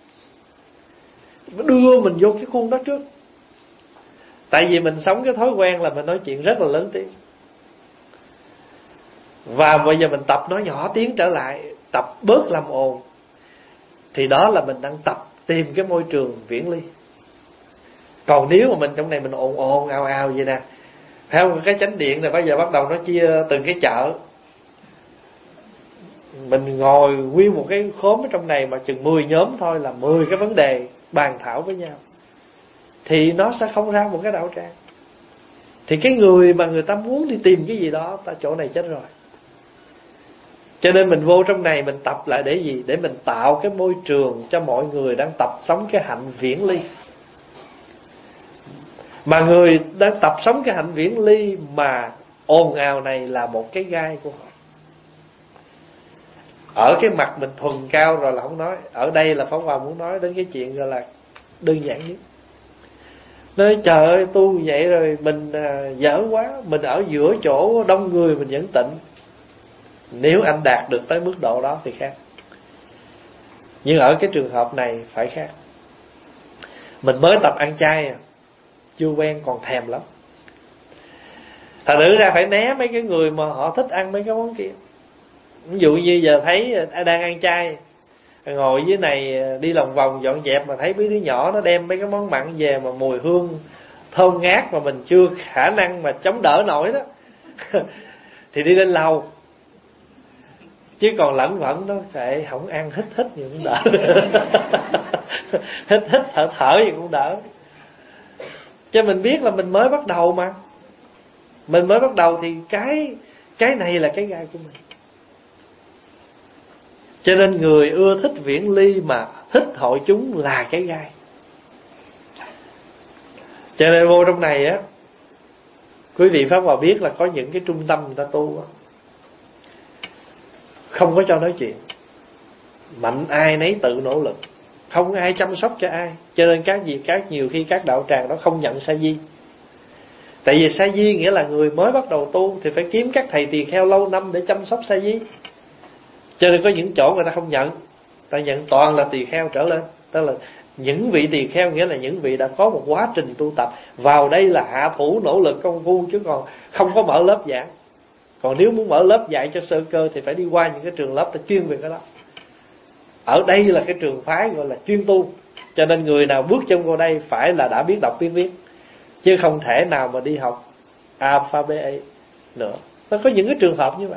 đưa mình vô cái khuôn đó trước. Tại vì mình sống cái thói quen là mình nói chuyện rất là lớn tiếng. Và bây giờ mình tập nói nhỏ tiếng trở lại, tập bớt làm ồn, thì đó là mình đang tập tìm cái môi trường viễn ly. Còn nếu mà mình trong này mình ồn ồn ào ào vậy nè, theo cái chánh điện này bây giờ bắt đầu nó chia từng cái chợ. Mình ngồi nguyên một cái khóm ở trong này mà chừng 10 nhóm thôi là 10 cái vấn đề bàn thảo với nhau, thì nó sẽ không ra một cái đạo tràng. Thì cái người mà người ta muốn đi tìm cái gì đó, ta chỗ này chết rồi. Cho nên mình vô trong này mình tập lại để gì? Để mình tạo cái môi trường cho mọi người đang tập sống cái hạnh viễn ly. Mà người đang tập sống cái hạnh viễn ly mà ồn ào này là một cái gai của họ. Ở cái mặt mình thuần cao rồi là không nói. Ở đây là Pháp Hòa muốn nói đến cái chuyện gọi là đơn giản nhất. Nói trời ơi, tu vậy rồi mình dở quá, mình ở giữa chỗ đông người mình vẫn tịnh. Nếu anh đạt được tới mức độ đó thì khác. Nhưng ở cái trường hợp này phải khác. Mình mới tập ăn chay chưa quen còn thèm lắm. Thật nữ ra phải né mấy cái người mà họ thích ăn mấy cái món kia. Ví dụ như giờ thấy đang ăn chay, ngồi dưới này đi lòng vòng dọn dẹp mà thấy mấy đứa nhỏ nó đem mấy cái món mặn về mà mùi hương thơm ngát mà mình chưa khả năng mà chống đỡ nổi đó thì đi lên lầu Chứ còn lẩn vẫn nó kệ không ăn, hít gì cũng đỡ. hít thở gì cũng đỡ. Cho mình biết là mình mới bắt đầu mà. Mình mới bắt đầu thì cái này là cái gai của mình. Cho nên người ưa thích viễn ly mà thích hội chúng là cái gai. Cho nên vô trong này á, quý vị Pháp Hòa biết là có những cái trung tâm người ta tu á, không có cho nói chuyện, mạnh ai nấy tự nỗ lực, không ai chăm sóc cho ai. Cho nên nhiều khi các đạo tràng đó không nhận sa di. Tại vì sa di nghĩa là người mới bắt đầu tu thì phải kiếm các thầy tỳ kheo lâu năm để chăm sóc sa di. Cho nên có những chỗ người ta không nhận, ta nhận toàn là tỳ kheo trở lên. Tức là những vị tỳ kheo nghĩa là những vị đã có một quá trình tu tập, vào đây là hạ thủ nỗ lực công phu, chứ còn không có mở lớp giảng. Còn nếu muốn mở lớp dạy cho sơ cơ thì phải đi qua những cái trường lớp ta chuyên về cái đó. Ở đây là cái trường phái gọi là chuyên tu. Cho nên người nào bước chân vào đây phải là đã biết đọc biết viết, chứ không thể nào mà đi học alphabet nữa. Nó có những cái trường hợp như vậy.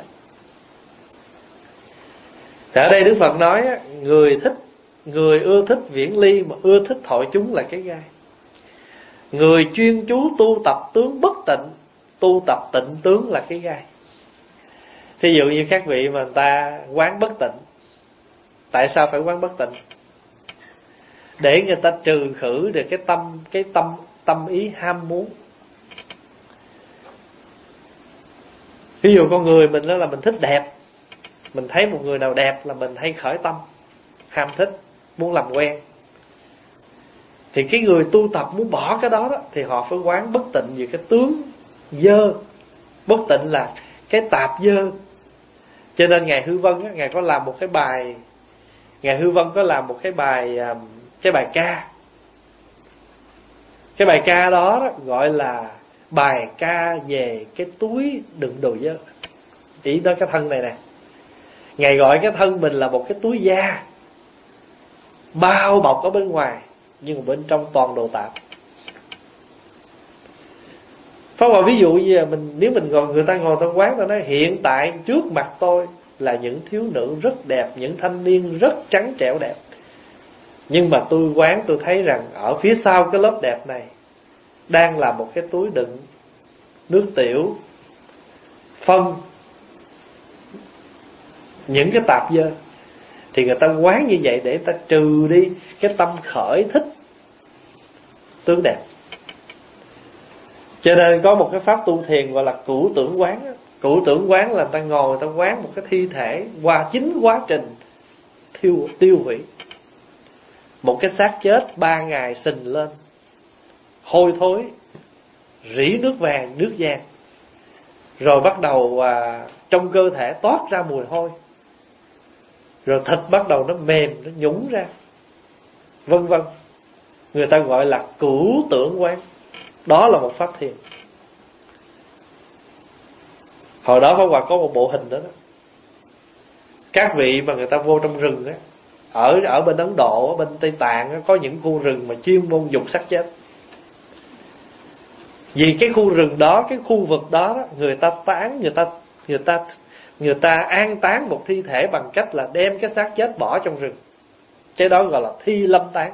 Thì ở đây Đức Phật nói người ưa thích viễn ly mà ưa thích hội chúng là cái gai. Người chuyên chú tu tập tướng bất tịnh, tu tập tịnh tướng là cái gai. Thí dụ như các vị mà người ta quán bất tịnh. Tại sao phải quán bất tịnh? Để người ta trừ khử được cái tâm ý ham muốn. Ví dụ con người mình đó là mình thích đẹp, mình thấy một người nào đẹp là mình hay khởi tâm ham thích, muốn làm quen. Thì cái người tu tập muốn bỏ cái đó, thì họ phải quán bất tịnh về cái tướng dơ. Bất tịnh là cái tạp dơ. Cho nên Ngài Hư Vân Ngài có làm một cái bài, Ngài Hư Vân có làm một cái bài ca. Cái bài ca đó gọi là bài ca về cái túi đựng đồ dơ. Ý nói cái thân này nè, Ngài gọi cái thân mình là một cái túi da bao bọc ở bên ngoài, nhưng mà bên trong toàn đồ tạp. Pháp Hòa ví dụ như nếu mình ngồi, người ta ngồi trong quán, ta nói hiện tại trước mặt tôi là những thiếu nữ rất đẹp, những thanh niên rất trắng trẻo đẹp. Nhưng mà tôi quán tôi thấy rằng ở phía sau cái lớp đẹp này đang là một cái túi đựng nước tiểu, phân, những cái tạp dơ. Thì người ta quán như vậy để ta trừ đi cái tâm khởi thích tướng đẹp. Cho nên có một cái pháp tu thiền gọi là cửu tưởng quán. Cửu tưởng quán là ta ngồi ta quán một cái thi thể qua chính quá trình tiêu hủy. Một cái xác chết 3 ngày sình lên, hôi thối, rỉ nước vàng nước vàng, rồi bắt đầu trong cơ thể toát ra mùi hôi, rồi thịt bắt đầu nó mềm, nó nhũng ra, vân vân. Người ta gọi là cửu tưởng quán. Đó là một pháp thiền. Hồi đó Pháp Hòa có một bộ hình đó. Các vị mà người ta vô trong rừng á, ở bên Ấn Độ, ở bên Tây Tạng á, có những khu rừng mà chuyên môn dục xác chết. Vì cái khu rừng đó, cái khu vực đó, người ta an táng một thi thể bằng cách là đem cái xác chết bỏ trong rừng. Cái đó gọi là thi lâm táng.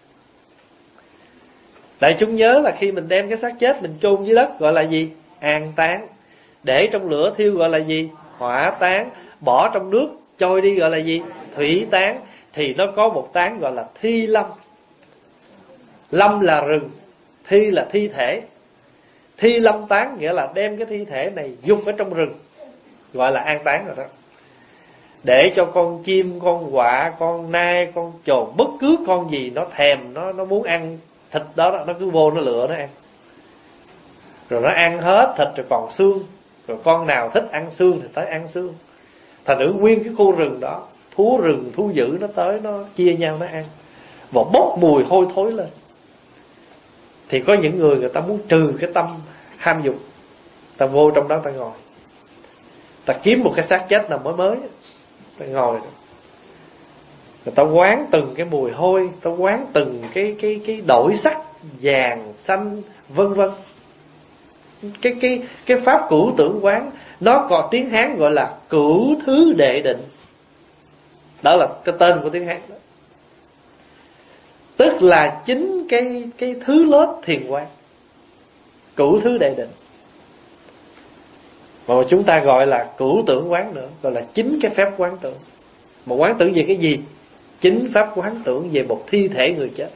Đại chúng nhớ là khi mình đem cái xác chết mình chôn dưới đất gọi là gì? An táng. Để trong lửa thiêu gọi là gì? Hỏa táng. Bỏ trong nước trôi đi gọi là gì? Thủy táng. Thì nó có một táng gọi là thi lâm. Lâm là rừng, thi là thi thể. Thi lâm táng nghĩa là đem cái thi thể này dung ở trong rừng, gọi là an táng rồi đó. Để cho con chim, con quạ, con nai, con chồn, bất cứ con gì nó thèm, nó muốn ăn thịt đó, nó cứ vô nó lựa nó ăn. Rồi nó ăn hết thịt rồi còn xương. Rồi con nào thích ăn xương thì tới ăn xương. Thành thử nguyên cái khu rừng đó, thú rừng, thú dữ nó tới, nó chia nhau nó ăn, và bốc mùi hôi thối lên. Thì có những người ta muốn trừ cái tâm ham dục, ta vô trong đó ta ngồi, ta kiếm một cái xác chết nào mới ta ngồi, người ta quán từng cái mùi hôi, ta quán từng cái đổi sắc vàng xanh vân vân. Cái pháp cửu tưởng quán, nó có tiếng Hán gọi là cửu thứ đệ định. Đó là cái tên của tiếng Hán đó. Tức là chính cái thứ lớp thiền quán, cửu thứ đệ định, mà chúng ta gọi là cửu tưởng quán nữa, gọi là chính cái phép quán tưởng. Mà quán tưởng về cái gì? Chính pháp quán tưởng về một thi thể người chết.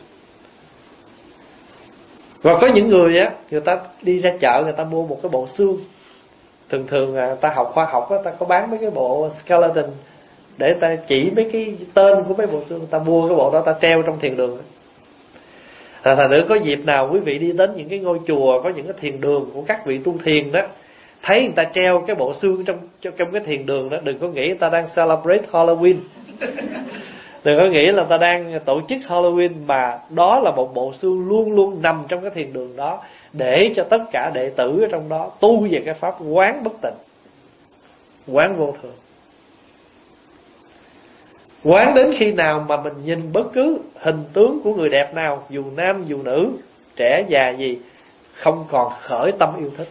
Và có những người á, người ta đi ra chợ, người ta mua một cái bộ xương. Thường thường người ta học khoa học á, ta có bán mấy cái bộ skeleton để ta chỉ mấy cái tên của mấy bộ xương. Người ta mua cái bộ đó, ta treo trong thiền đường. Thành nữa có dịp nào quý vị đi đến những cái ngôi chùa, có những cái thiền đường của các vị tu thiền đó, thấy người ta treo cái bộ xương trong cái thiền đường đó, đừng có nghĩ người ta đang celebrate Halloween. Đừng có nghĩ là người ta đang tổ chức Halloween, mà đó là một bộ xương luôn luôn nằm trong cái thiền đường đó, để cho tất cả đệ tử ở trong đó tu về cái pháp quán bất tịnh, quán vô thường. Quán đến khi nào mà mình nhìn bất cứ hình tướng của người đẹp nào, dù nam dù nữ, trẻ già gì, không còn khởi tâm yêu thích.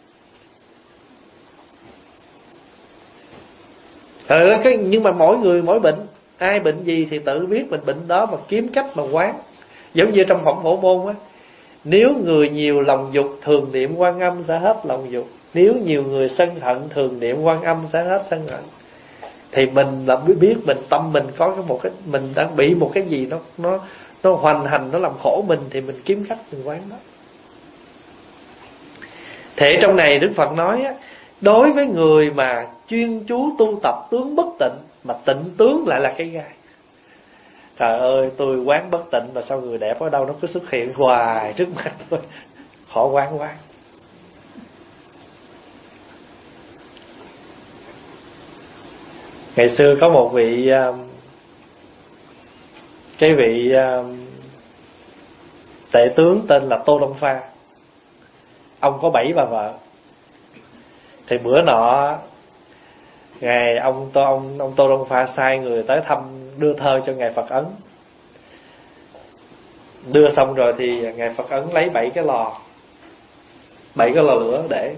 Nhưng mà mỗi người mỗi bệnh, ai bệnh gì thì tự biết mình bệnh đó mà kiếm cách mà quán. Giống như trong Phỏng Phổ Môn á, nếu người nhiều lòng dục thường niệm Quan Âm sẽ hết lòng dục, nếu nhiều người sân hận thường niệm Quan Âm sẽ hết sân hận. Thì mình là biết mình tâm mình có mình đang bị một cái gì nó hoành hành, nó làm khổ mình, thì mình kiếm cách mình quán đó. Thế trong này Đức Phật nói á, đối với người mà chuyên chú tu tập tướng bất tịnh, mà tịnh tướng lại là cái gai. Trời ơi, tôi quán bất tịnh mà sao người đẹp ở đâu nó cứ xuất hiện hoài trước mặt tôi, khó quán quá. Ngày xưa có một vị tể tướng tên là Tô Đông Pha. Ông có 7 bà vợ. Thì bữa nọ ngày ông Tô Đông Pha sai người tới đưa thơ cho ngài Phật Ấn. Đưa xong rồi thì ngài Phật Ấn lấy 7 cái lò lửa để.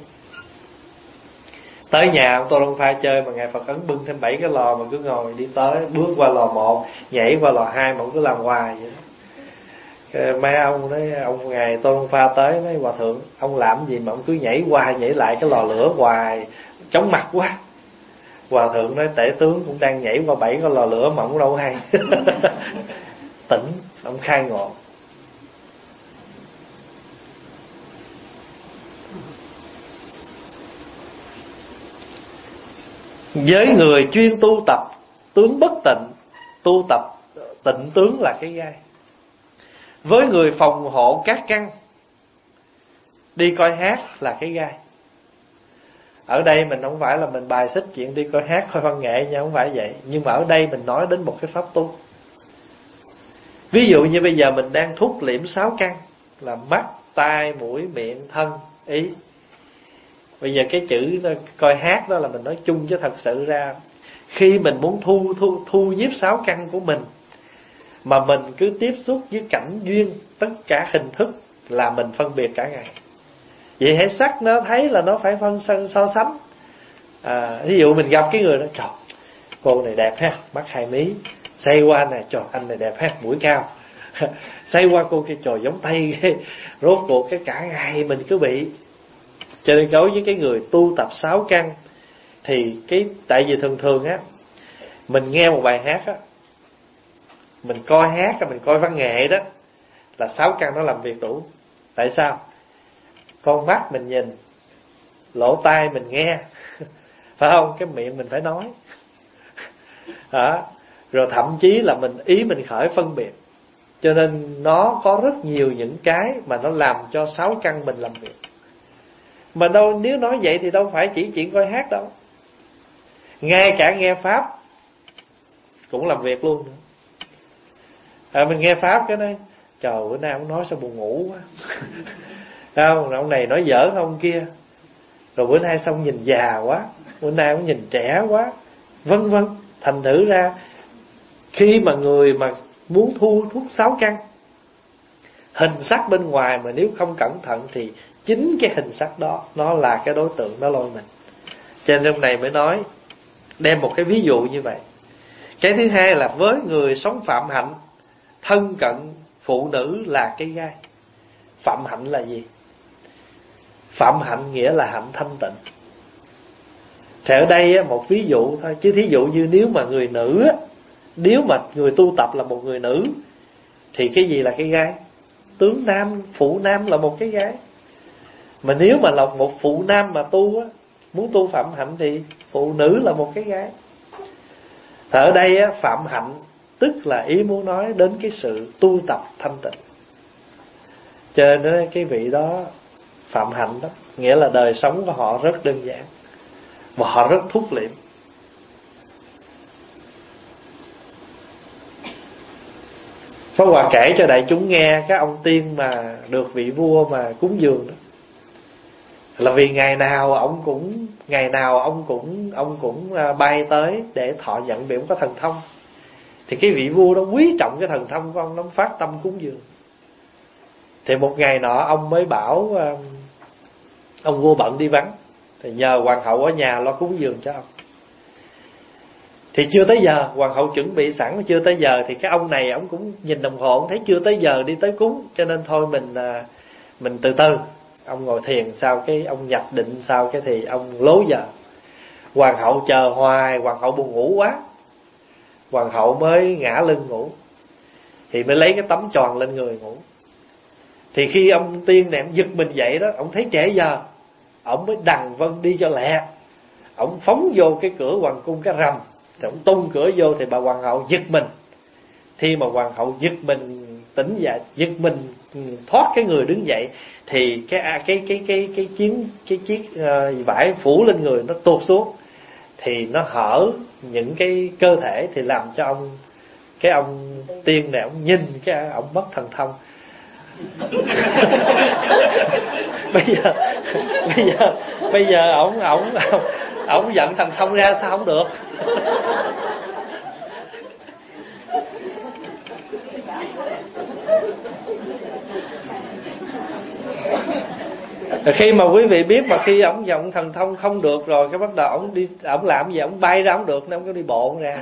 Tới nhà ông Tô Đông Pha chơi mà ngài Phật Ấn bưng thêm 7 cái lò, mà cứ ngồi đi tới, bước qua lò 1, nhảy qua lò 2 mà ông cứ làm hoài vậy đó. Mấy ông nói, ông ngài Tô Đông Pha tới nói, hòa thượng ông làm gì mà ông cứ nhảy qua nhảy lại cái lò lửa hoài, chóng mặt quá. Hòa thượng nói, tể tướng cũng đang nhảy qua 7 cái lò lửa mà ông đâu hay. Tỉnh, ông khai ngộ. Với người chuyên tu tập tướng bất tịnh, tu tập tịnh tướng là cái gai. Với người phòng hộ các căn, đi coi hát là cái gai. Ở đây mình không phải là mình bài xích chuyện đi coi hát, coi văn nghệ nha, không phải vậy. Nhưng mà ở đây mình nói đến một cái pháp tu. Ví dụ như bây giờ mình đang thúc liễm 6 căn là mắt, tai, mũi, miệng, thân, ý. Bây giờ cái chữ coi hát đó là mình nói chung, chứ thật sự ra khi mình muốn thu nhiếp 6 căn của mình, mà mình cứ tiếp xúc với cảnh duyên, tất cả hình thức là mình phân biệt cả ngày. Vậy hãy sắc nó thấy là nó phải so sánh. Ví dụ mình gặp cái người đó, trời, cô này đẹp ha, mắt 2 mí. Xoay qua nè, trời, anh này đẹp ha, mũi cao. Xoay qua cô kia, trời, giống Tây ghê. Rốt cuộc cái cả ngày mình cứ bị. Cho nên đối với cái người tu tập 6 căn thì tại vì thường á, mình nghe một bài hát á, mình coi hát, mình coi văn nghệ đó, là 6 căn nó làm việc đủ. Tại sao? Con mắt mình nhìn, lỗ tai mình nghe, phải không? Cái miệng mình phải nói. Rồi thậm chí là ý mình khởi phân biệt. Cho nên nó có rất nhiều những cái mà nó làm cho 6 căn mình làm việc. Mà đâu, nếu nói vậy thì đâu phải chỉ chuyện coi hát đâu. Ngay cả nghe pháp cũng làm việc luôn nữa. Mình nghe pháp cái nói, trời, bữa nay ông nói sao buồn ngủ quá. Không, ông này nói giỡn ông kia. Rồi bữa nay xong nhìn già quá, bữa nay ông nhìn trẻ quá, vân vân. Thành thử ra khi mà người mà muốn thu hút 6 căn, hình sắc bên ngoài mà nếu không cẩn thận thì chính cái hình sắc đó nó là cái đối tượng nó lôi mình. Cho nên trong này mới nói, đem một cái ví dụ như vậy. Cái thứ hai là với người sống phạm hạnh, thân cận phụ nữ là cái gai. Phạm hạnh là gì? Phạm hạnh nghĩa là hạnh thanh tịnh. Thì ở đây một ví dụ thôi, chứ thí dụ như nếu mà người nữ, nếu mà người tu tập là một người nữ, thì cái gì là cái gai? Tướng nam, phụ nam là một cái gai. Mà nếu mà là một phụ nam mà tu á, muốn tu phạm hạnh thì phụ nữ là một cái gai. Thì ở đây á, phạm hạnh tức là ý muốn nói đến cái sự tu tập thanh tịnh. Cho nên cái vị đó phạm hạnh đó, nghĩa là đời sống của họ rất đơn giản và họ rất thúc liệm. Pháp Hòa kể cho đại chúng nghe cái ông tiên mà được vị vua mà cúng dường đó, là vì ngày nào ông cũng bay tới để thọ nhận vì ông có thần thông. Thì cái vị vua đó quý trọng cái thần thông của ông, nó phát tâm cúng dường. Thì một ngày nọ ông mới bảo ông vua bận đi vắng, thì nhờ hoàng hậu ở nhà lo cúng dường cho ông. Thì chưa tới giờ, hoàng hậu chuẩn bị sẵn, chưa tới giờ thì cái ông này ông cũng nhìn đồng hồ, ông thấy chưa tới giờ đi tới cúng, cho nên thôi mình từ từ. Ông ngồi thiền, sau cái ông nhập định, sau cái thì ông lố giờ. Hoàng hậu chờ hoài, hoàng hậu buồn ngủ quá, hoàng hậu mới ngã lưng ngủ, thì mới lấy cái tấm tròn lên người ngủ. Thì khi ông tiên này ông giật mình dậy đó, ông thấy trễ giờ, ông mới đằng vân đi cho lẹ. Ông phóng vô cái cửa hoàng cung cái rầm, thì ông tung cửa vô, thì bà hoàng hậu giật mình. Khi mà hoàng hậu giật mình tỉnh dậy, giật mình thoát cái người đứng dậy, thì cái chiếc vải phủ lên người nó tuột xuống, thì nó hở những cái cơ thể, thì làm cho ông tiên này ông nhìn cái ông mất thần thông. bây giờ ổng giận thần thông ra sao không được. Khi mà quý vị biết mà khi ổng giận thần thông không được rồi, cái bắt đầu ổng làm gì, ổng bay ra ổng được, nên ổng có đi bộ ra.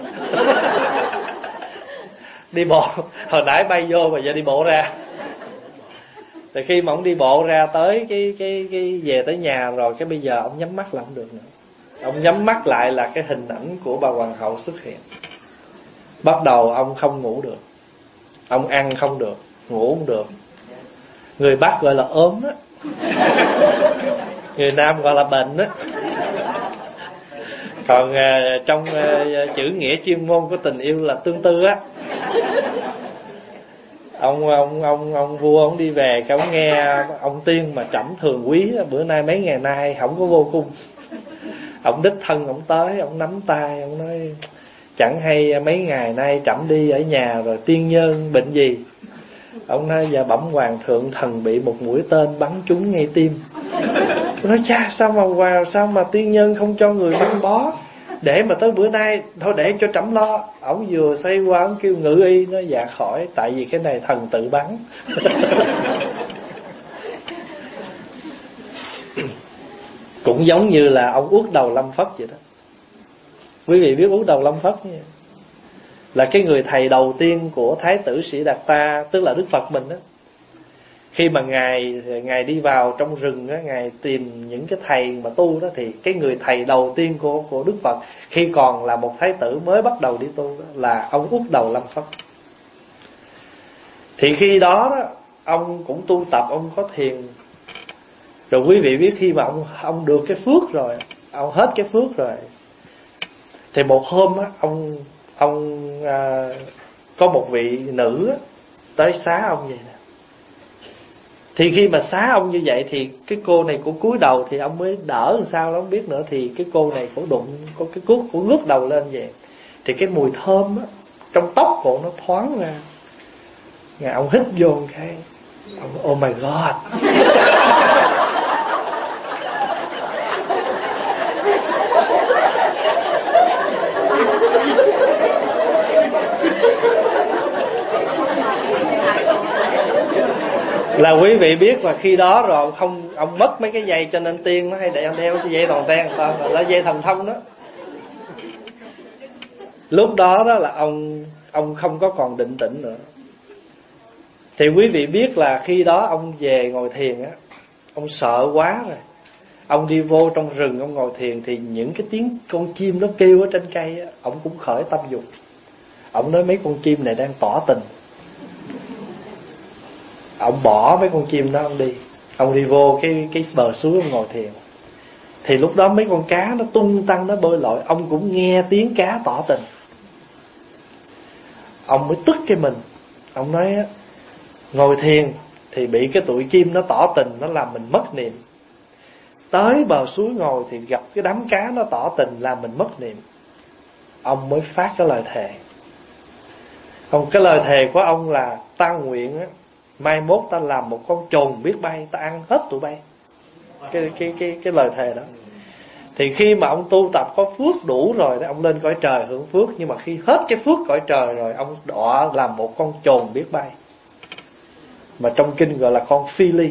Đi bộ, hồi nãy bay vô mà giờ đi bộ ra. Thì khi mà ổng đi bộ ra tới cái về tới nhà rồi, cái bây giờ ổng nhắm mắt là không được nữa. Ông nhắm mắt lại là cái hình ảnh của bà hoàng hậu xuất hiện. Bắt đầu ông không ngủ được, ông ăn không được, ngủ không được. Người Bắc gọi là ốm á, người Nam gọi là bệnh á. Còn trong chữ nghĩa chuyên môn của tình yêu là tương tư á. Ông vua ông đi về, cái ông nghe ông tiên mà trẫm thường quý bữa nay mấy ngày nay không có vô cung. Ông đích thân ông tới, ông nắm tay, ông nói chẳng hay mấy ngày nay trẫm đi ở nhà rồi tiên nhân bệnh gì. Ông nói dạ bẩm hoàng thượng, thần bị một mũi tên bắn trúng ngay tim. Tôi nói cha, sao mà tiên nhân không cho người băng bó, để mà tới bữa nay thôi để cho trẫm lo. Ông vừa xoay qua ông kêu ngự y, nói dạ khỏi, tại vì cái này thần tự bắn. Cũng giống như là ông Uất Đầu Lâm Phất vậy đó. Quý vị biết Uất Đầu Lâm Phất không? Là cái người thầy đầu tiên của Thái tử Sĩ Đạt Ta, tức là Đức Phật mình đó. Khi mà ngài đi vào trong rừng đó, ngài tìm những cái thầy mà tu đó, thì cái người thầy đầu tiên của Đức Phật khi còn là một thái tử mới bắt đầu đi tu đó, là ông Uất Đầu Lâm Phất. Thì khi đó ông cũng tu tập, ông có thiền. Rồi quý vị biết khi mà ông được cái phước rồi, ông hết cái phước rồi, thì một hôm á, ông có một vị nữ tới xá ông vậy nè. Thì khi mà xá ông như vậy thì cái cô này cũng cúi đầu, thì ông mới đỡ làm sao đó không biết nữa. Thì cái cô này cổ đụng, có cái cuốc cổ ngước đầu lên vậy, thì cái mùi thơm á trong tóc cổ nó thoáng ra. Ngài ông hít vô một cái, ông oh my god. Là quý vị biết là khi đó rồi ông mất mấy cái dây, cho nên tiên nó hay đeo cái dây toàn ten là dây thần thông đó. Lúc đó đó là ông không có còn định tĩnh nữa. Thì quý vị biết là khi đó ông về ngồi thiền á, ông sợ quá rồi. Ông đi vô trong rừng ông ngồi thiền, thì những cái tiếng con chim nó kêu ở trên cây á, ông cũng khởi tâm dục. Ông nói mấy con chim này đang tỏ tình. Ông bỏ mấy con chim đó ông đi. Ông đi vô cái bờ suối ông ngồi thiền. Thì lúc đó mấy con cá nó tung tăng nó bơi lội, ông cũng nghe tiếng cá tỏ tình. Ông mới tức cái mình. Ông nói ngồi thiền thì bị cái tụi chim nó tỏ tình, nó làm mình mất niệm. Tới bờ suối ngồi thì gặp cái đám cá nó tỏ tình, làm mình mất niệm. Ông mới phát cái lời thề. Cái lời thề của ông là ta nguyện á, mai mốt ta làm một con chồn biết bay, ta ăn hết tụi bay. Cái lời thề đó. Thì khi mà ông tu tập có phước đủ rồi đó, ông lên cõi trời hưởng phước. Nhưng mà khi hết cái phước cõi trời rồi, ông đọa làm một con chồn biết bay, mà trong kinh gọi là con phi ly.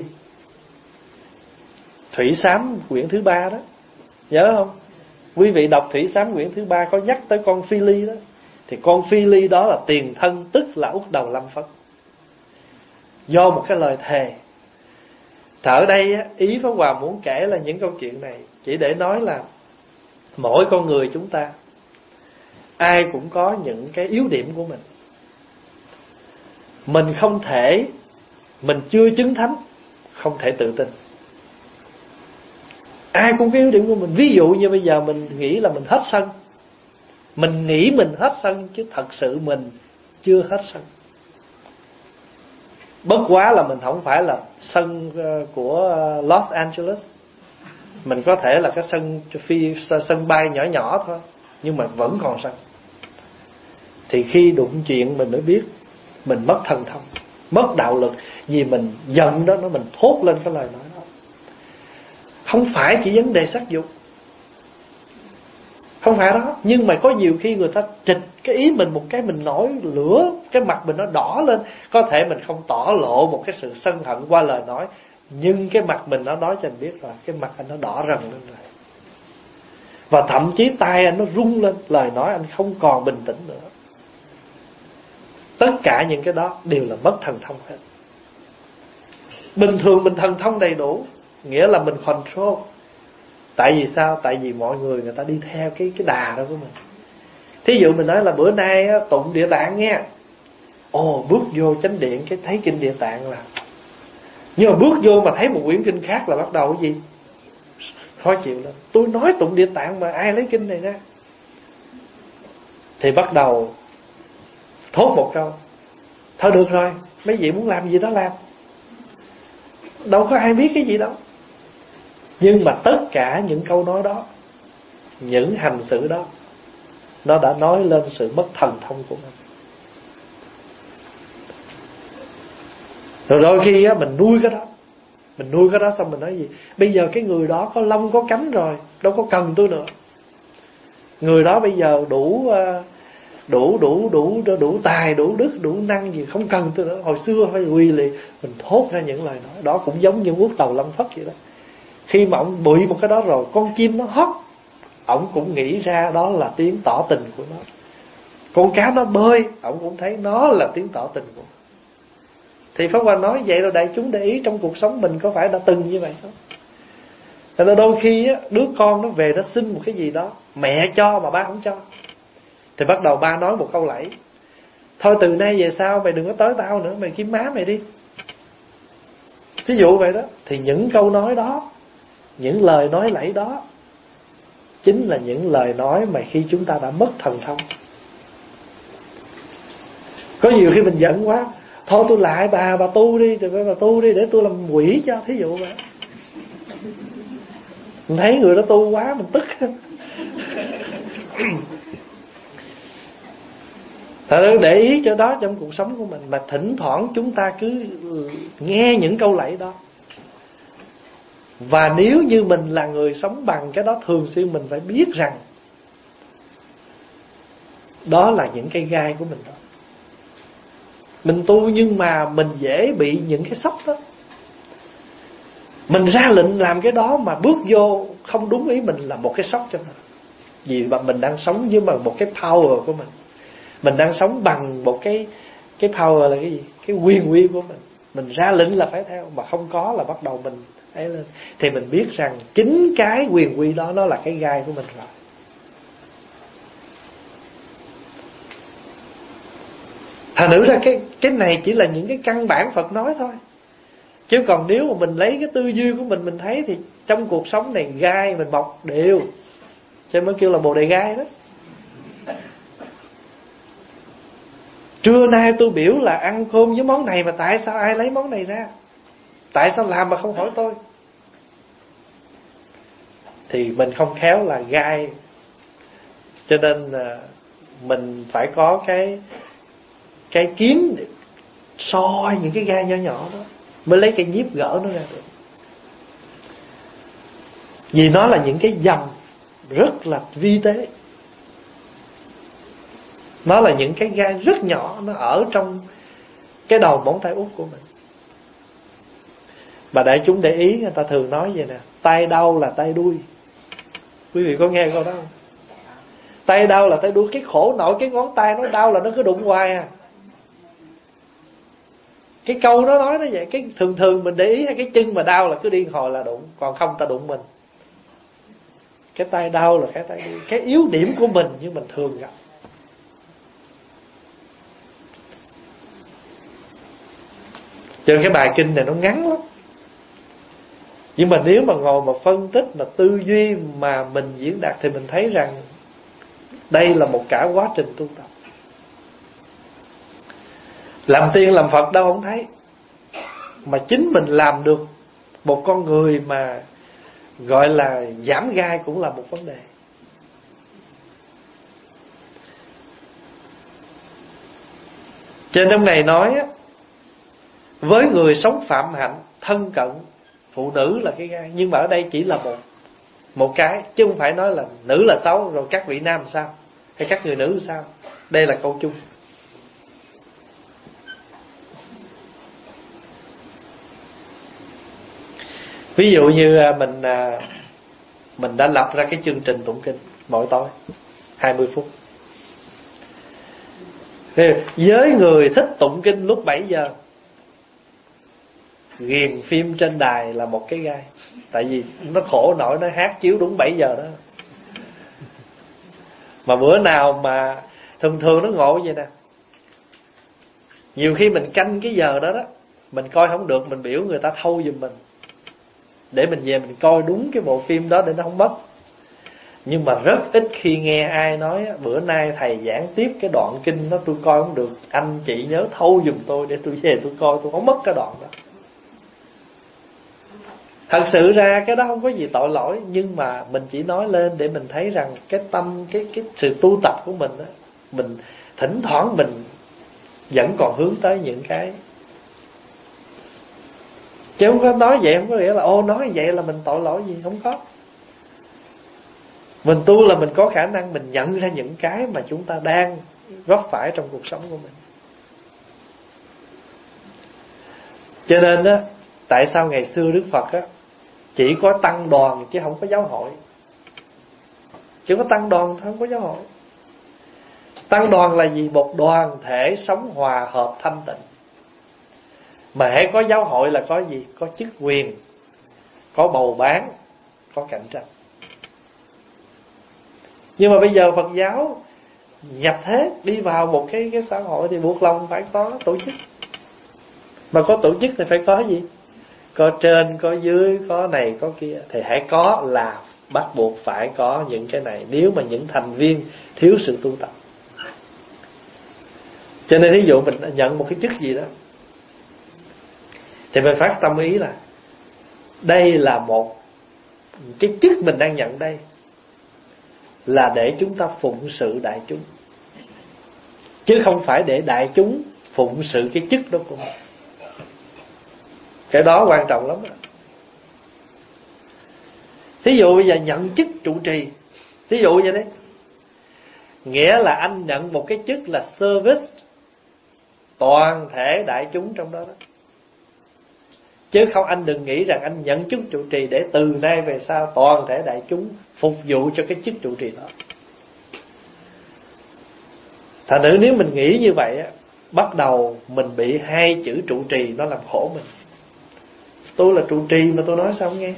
Thủy Sám quyển thứ 3 đó, nhớ không? Quý vị đọc Thủy Sám quyển thứ 3 có nhắc tới con phi ly đó. Thì con phi ly đó là tiền thân, tức là Úc Đầu Lâm Phất, do một cái lời thề. Ở đây ý Pháp Hòa muốn kể là những câu chuyện này chỉ để nói là mỗi con người chúng ta ai cũng có những cái yếu điểm của mình. Mình không thể, mình chưa chứng thánh, không thể tự tin. Ai cũng có yếu điểm của mình. Ví dụ như bây giờ mình nghĩ là mình hết sân. Mình nghĩ mình hết sân, chứ thật sự mình chưa hết sân. Bất quá là mình không phải là sân của Los Angeles. Mình có thể là cái sân bay nhỏ nhỏ thôi, nhưng mà vẫn còn sân. Thì khi đụng chuyện mình mới biết mình mất thần thông, mất đạo lực. Vì mình giận đó, mình thốt lên cái lời nói đó. Không phải chỉ vấn đề sắc dục, không phải đó. Nhưng mà có nhiều khi người ta trịch cái ý mình một cái, mình nổi lửa, cái mặt mình nó đỏ lên. Có thể mình không tỏ lộ một cái sự sân hận qua lời nói, nhưng cái mặt mình nó nói cho anh biết rồi, cái mặt anh nó đỏ rần lên rồi. Và thậm chí tay anh nó rung lên, lời nói anh không còn bình tĩnh nữa. Tất cả những cái đó đều là mất thần thông hết. Bình thường mình thần thông đầy đủ, nghĩa là mình control. Tại vì sao? Tại vì mọi người ta đi theo cái đà đó của mình. Thí dụ mình nói là bữa nay tụng Địa Tạng nghe. Bước vô chánh điện cái thấy kinh Địa Tạng là, nhưng mà bước vô mà thấy một quyển kinh khác là bắt đầu cái gì? Khó chịu lên. Tôi nói tụng Địa Tạng mà ai lấy kinh này ra? Thì bắt đầu thốt một câu: thôi được rồi, mấy vị muốn làm gì đó làm. Đâu có ai biết cái gì đâu. Nhưng mà tất cả những câu nói đó, những hành xử đó, nó đã nói lên sự mất thần thông của mình. Rồi đôi khi mình nuôi cái đó, mình nuôi cái đó xong mình nói gì? Bây giờ cái người đó có lông có cánh rồi, đâu có cần tôi nữa. Người đó bây giờ đủ tài, đủ đức, đủ năng gì, không cần tôi nữa. Hồi xưa phải quy liệt, mình thốt ra những lời nói đó cũng giống như Úc Đầu Lâm Phất vậy đó. Khi mà ông bị một cái đó rồi, con chim nó hót, ông cũng nghĩ ra đó là tiếng tỏ tình của nó. Con cá nó bơi, ông cũng thấy nó là tiếng tỏ tình của nó. Thì Pháp Hòa nói vậy rồi đại chúng để ý trong cuộc sống mình có phải đã từng như vậy không? Tại là đôi khi đứa con nó về nó xin một cái gì đó, mẹ cho mà ba không cho, thì bắt đầu ba nói một câu lẫy: thôi từ nay về sau mày đừng có tới tao nữa, mày kiếm má mày đi. Ví dụ vậy đó. Thì những câu nói đó, những lời nói lẫy đó, chính là những lời nói mà khi chúng ta đã mất thần thông. Có nhiều khi mình giận quá, thôi tôi lại bà tu đi, bà tu đi để tôi làm quỷ cho, thí dụ vậy. Mình thấy người đó tu quá mình tức. Thật ra để ý cho đó trong cuộc sống của mình. Mà thỉnh thoảng chúng ta cứ nghe những câu lẫy đó. Và nếu như mình là người sống bằng cái đó, thường xuyên mình phải biết rằng đó là những cây gai của mình đó. Mình tu nhưng mà mình dễ bị những cái sốc đó. Mình ra lệnh làm cái đó mà bước vô không đúng ý mình là một cái sốc cho mình. Vì mà mình đang sống với một cái power của mình. Mình đang sống bằng một cái power là cái gì? Cái quyền uy của mình. Mình ra lệnh là phải theo, mà không có là bắt đầu mình ấy lên. Thì mình biết rằng chính cái quyền uy đó nó là cái gai của mình rồi. Thành nữ ra cái này chỉ là những cái căn bản Phật nói thôi. Chứ còn nếu mà mình lấy cái tư duy của mình thấy thì trong cuộc sống này gai mình mọc đều. Cho nên mới kêu là bồ đề gai đó. Trưa nay tôi biểu là ăn cơm với món này, mà tại sao ai lấy món này ra? Tại sao làm mà không hỏi tôi? Thì mình không khéo là gai. Cho nên mình phải có cái kiến để soi những cái gai nhỏ nhỏ đó, mới lấy cái nhíp gỡ nó ra được. Vì nó là những cái dầm rất là vi tế. Nó là những cái gai rất nhỏ, nó ở trong cái đầu móng tay út của mình. Mà đại chúng để ý, người ta thường nói vậy nè: tay đau là tay đuôi. Quý vị có nghe câu đó không? Tay đau là tay đuôi. Cái khổ nổi cái ngón tay nó đau là nó cứ đụng hoài à. Cái câu nó nói nó vậy. Cái thường mình để ý cái chân mà đau là cứ điên hồi là đụng, còn không ta đụng mình. Cái tay đau là cái tay đuôi. Cái yếu điểm của mình như mình thường gặp. Cho nên cái bài kinh này nó ngắn lắm. Nhưng mà nếu mà ngồi mà phân tích, mà tư duy, mà mình diễn đạt, thì mình thấy rằng đây là một cả quá trình tu tập. Làm tiên làm Phật đâu không thấy, mà chính mình làm được một con người mà gọi là giảm gai cũng là một vấn đề. Trên trong này nói á, với người sống phạm hạnh, thân cận phụ nữ là cái gai. Nhưng mà ở đây chỉ là một cái, chứ không phải nói là nữ là xấu rồi các vị nam sao, hay các người nữ sao. Đây là câu chung. Ví dụ như mình đã lập ra cái chương trình tụng kinh mỗi tối 20 phút. Với người thích tụng kinh lúc 7 giờ, ghiền phim trên đài là một cái gai. Tại vì nó khổ nổi, nó hát chiếu đúng 7 giờ đó. Mà bữa nào mà thường nó ngộ vậy nè. Nhiều khi mình canh cái giờ đó đó, mình coi không được, mình biểu người ta thâu giùm mình, để mình về mình coi đúng cái bộ phim đó để nó không mất. Nhưng mà rất ít khi nghe ai nói bữa nay thầy giảng tiếp cái đoạn kinh đó tôi coi không được, anh chị nhớ thâu giùm tôi để tôi về tôi coi, tôi không mất cái đoạn đó. Thật sự ra cái đó không có gì tội lỗi, nhưng mà mình chỉ nói lên để mình thấy rằng cái tâm, cái sự tu tập của mình đó, mình thỉnh thoảng mình vẫn còn hướng tới những cái. Chứ không có nói vậy không có nghĩa là nói vậy là mình tội lỗi gì, không có. Mình tu là mình có khả năng mình nhận ra những cái mà chúng ta đang góp phải trong cuộc sống của mình. Cho nên á, tại sao ngày xưa Đức Phật á chỉ có tăng đoàn chứ không có giáo hội. Chỉ có tăng đoàn không có giáo hội. Tăng đoàn là gì? Một đoàn thể sống hòa hợp thanh tịnh. Mà hễ có giáo hội là có gì? Có chức quyền, có bầu bán, có cạnh tranh. Nhưng mà bây giờ Phật giáo nhập thế, đi vào một cái xã hội thì buộc lòng phải có tổ chức. Mà có tổ chức thì phải có gì? Có trên, có dưới, có này, có kia. Thì hãy có là bắt buộc phải có những cái này, nếu mà những thành viên thiếu sự tu tập. Cho nên ví dụ mình nhận một cái chức gì đó, thì mình phát tâm ý là đây là một cái chức mình đang nhận đây là để chúng ta phụng sự đại chúng, chứ không phải để đại chúng phụng sự cái chức đó của mình. Cái đó quan trọng lắm đó. Thí dụ bây giờ nhận chức trụ trì, thí dụ vậy đấy, nghĩa là anh nhận một cái chức là service toàn thể đại chúng trong đó đó. Chứ không, anh đừng nghĩ rằng anh nhận chức trụ trì để từ nay về sau toàn thể đại chúng phục vụ cho cái chức trụ trì đó. Thành nữ nếu mình nghĩ như vậy á, bắt đầu mình bị hai chữ trụ trì nó làm khổ mình. Tôi là trụ trì mà tôi nói sao không nghe.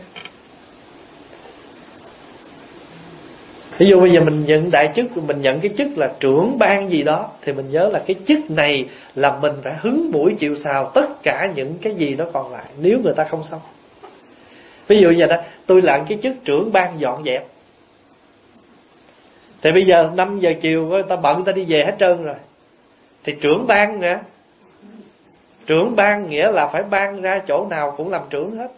Ví dụ bây giờ mình nhận đại chức, mình nhận cái chức là trưởng ban gì đó, thì mình nhớ là cái chức này là mình phải hứng mũi chịu sào tất cả những cái gì nó còn lại, nếu người ta không xong. Ví dụ như đó, tôi làm cái chức trưởng ban dọn dẹp, thì bây giờ 5 giờ chiều người ta bận, người ta đi về hết trơn rồi, thì trưởng ban nè, trưởng ban nghĩa là phải ban ra chỗ nào cũng làm trưởng hết.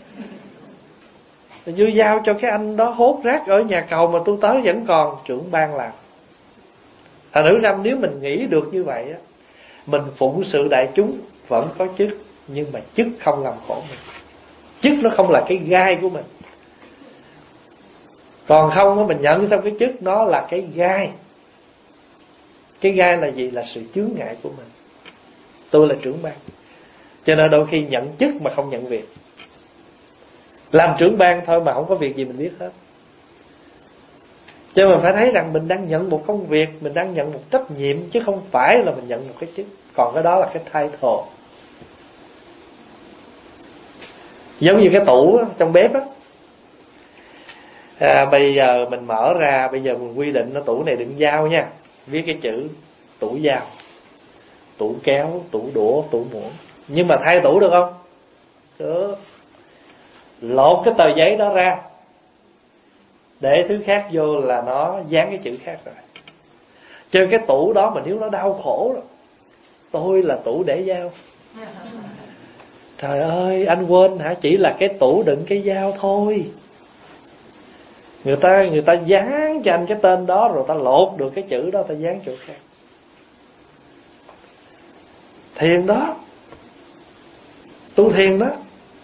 Như giao cho cái anh đó hốt rác ở nhà cầu mà tôi tới vẫn còn trưởng ban làm. Thành nữ năm nếu mình nghĩ được như vậy á, mình phụng sự đại chúng vẫn có chức, nhưng mà chức không làm khổ mình. Chức nó không là cái gai của mình. Còn không á, mình nhận xong cái chức nó là cái gai. Cái gai là gì? Là sự chướng ngại của mình. Tôi là trưởng ban, cho nên đôi khi nhận chức mà không nhận việc. Làm trưởng ban thôi mà không có việc gì mình biết hết. Cho mình phải thấy rằng mình đang nhận một công việc, mình đang nhận một trách nhiệm, chứ không phải là mình nhận một cái chức. Còn cái đó là cái title. Giống như cái tủ đó, trong bếp á, bây giờ mình mở ra, bây giờ mình quy định nó tủ này đựng dao nha, viết cái chữ tủ dao, tủ kéo, tủ đũa, tủ muỗng. Nhưng mà thay tủ được không? Được. Lột cái tờ giấy đó ra, để thứ khác vô là nó dán cái chữ khác rồi. Trên cái tủ đó mà nếu nó đau khổ rồi, tôi là tủ để dao. Trời ơi, anh quên hả? Chỉ là cái tủ đựng cái dao thôi. Người ta dán cho anh cái tên đó, rồi ta lột được cái chữ đó, ta dán chỗ khác. Thiền đó, tu thiền đó.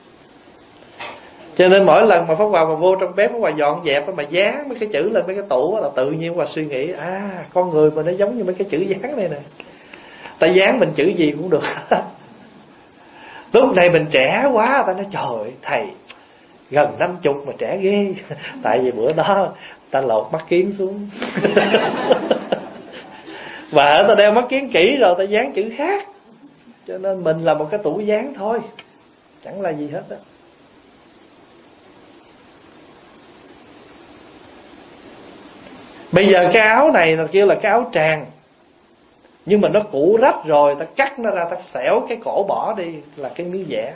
Cho nên mỗi lần mà Pháp Hòa mà vô trong bếp, Pháp Hòa dọn dẹp mà dán mấy cái chữ lên mấy cái tủ là tự nhiên Pháp Hòa suy nghĩ, con người mà nó giống như mấy cái chữ dán này nè. Ta dán mình chữ gì cũng được. Lúc này mình trẻ quá, ta nói trời ơi, thầy gần 50 mà trẻ ghê. Tại vì bữa đó ta lột mắt kiến xuống. Và ta đeo mắt kiến kỹ rồi, ta dán chữ khác. Cho nên mình là một cái tủ dán thôi, chẳng là gì hết á. Bây giờ cái áo này là kêu là cái áo tràng, nhưng mà nó cũ rách rồi, ta cắt nó ra, ta xẻo cái cổ bỏ đi là cái miếng vẽ.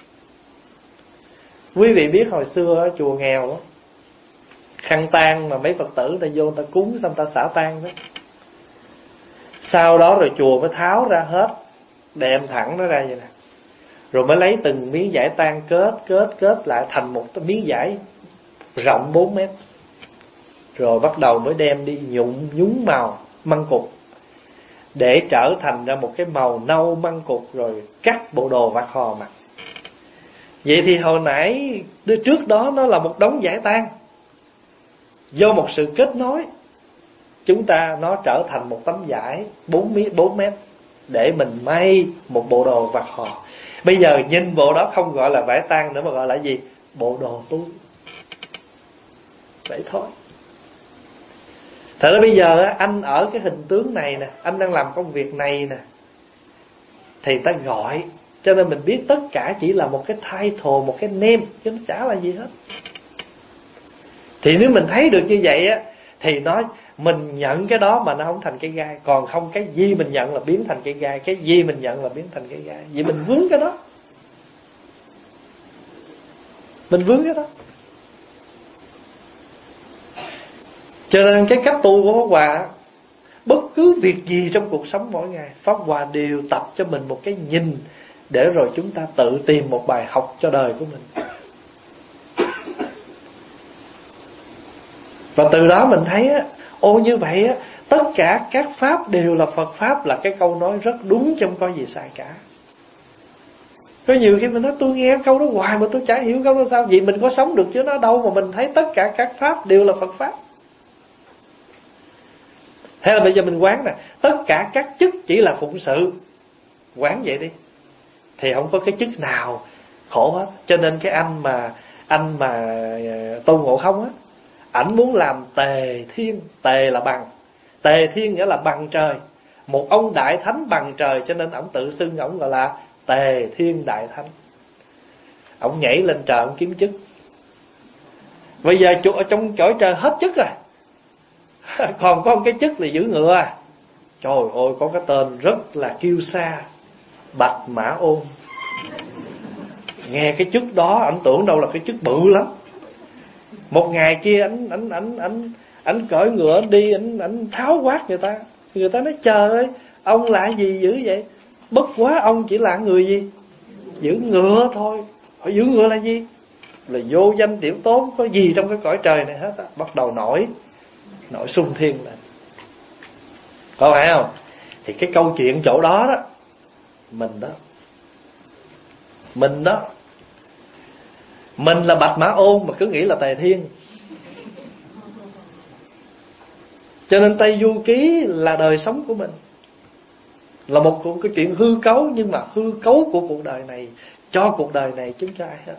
Quý vị biết hồi xưa ở chùa nghèo đó, khăn tang mà mấy Phật tử ta vô ta cúng xong ta xả tang đó, sau đó rồi chùa mới tháo ra hết, đem thẳng nó ra vậy nè, rồi mới lấy từng miếng vải tang kết lại thành một miếng vải rộng 4 mét, rồi bắt đầu mới đem đi nhúng màu măng cục để trở thành ra một cái màu nâu măng cục, rồi cắt bộ đồ vạt hò mặc. Vậy thì hồi nãy trước đó nó là một đống vải tang, do một sự kết nối chúng ta nó trở thành một tấm vải 4 mét để mình may một bộ đồ vạt hò. Bây giờ nhìn bộ đó không gọi là vải tang nữa mà gọi là gì? Bộ đồ tu. Vậy thôi. Thật ra bây giờ anh ở cái hình tướng này nè, anh đang làm công việc này nè, thì ta gọi, cho nên mình biết tất cả chỉ là một cái title, một cái name, chứ nó chả là gì hết. Thì nếu mình thấy được như vậy á, thì mình nhận cái đó mà nó không thành cái gai. Còn không, cái gì mình nhận là biến thành cái gai, cái gì mình nhận là biến thành cái gai. Vậy mình vướng cái đó, mình vướng cái đó. Cho nên cái cách tu của Pháp Hòa, bất cứ việc gì trong cuộc sống mỗi ngày, Pháp Hòa đều tập cho mình một cái nhìn, để rồi chúng ta tự tìm một bài học cho đời của mình. Và từ đó mình thấy á, như vậy á, tất cả các pháp đều là Phật pháp, là cái câu nói rất đúng, chứ không có gì sai cả. Có nhiều khi mình nói tôi nghe câu đó hoài mà tôi chả hiểu câu đó sao. Vì mình có sống được chứ nó đâu mà mình thấy tất cả các pháp đều là Phật pháp. Hay là bây giờ mình quán nè, tất cả các chức chỉ là phụng sự, quán vậy đi, thì không có cái chức nào khổ hết. Cho nên cái anh mà Tôn Ngộ Không á, ảnh muốn làm tề thiên. Tề là bằng, tề thiên nghĩa là bằng trời. Một ông đại thánh bằng trời, cho nên ông tự xưng ông gọi là Tề Thiên Đại Thánh. Ông nhảy lên trời ông kiếm chức. Bây giờ ở trong cõi trời hết chức rồi, còn có một cái chức là giữ ngựa. Trời ơi, có cái tên rất là kiêu sa, Bạch Mã Ôn. Nghe cái chức đó anh tưởng đâu là cái chức bự lắm. Một ngày kia anh cởi ngựa đi, anh tháo quát người ta. Người ta nói trời ơi, ông là gì dữ vậy? Bất quá ông chỉ là người gì? Giữ ngựa thôi. Hỏi giữ ngựa là gì? Là vô danh tiểu tốn, có gì trong cái cõi trời này hết á. Bắt đầu nổi sung thiên lên. Có phải không? Thì cái câu chuyện chỗ đó đó, mình là Bạch Mã Ôn mà cứ nghĩ là Tề Thiên. Cho nên Tây Du Ký là đời sống của mình, là một cái chuyện hư cấu, nhưng mà hư cấu của cuộc đời này, cho cuộc đời này chứ cho ai hết.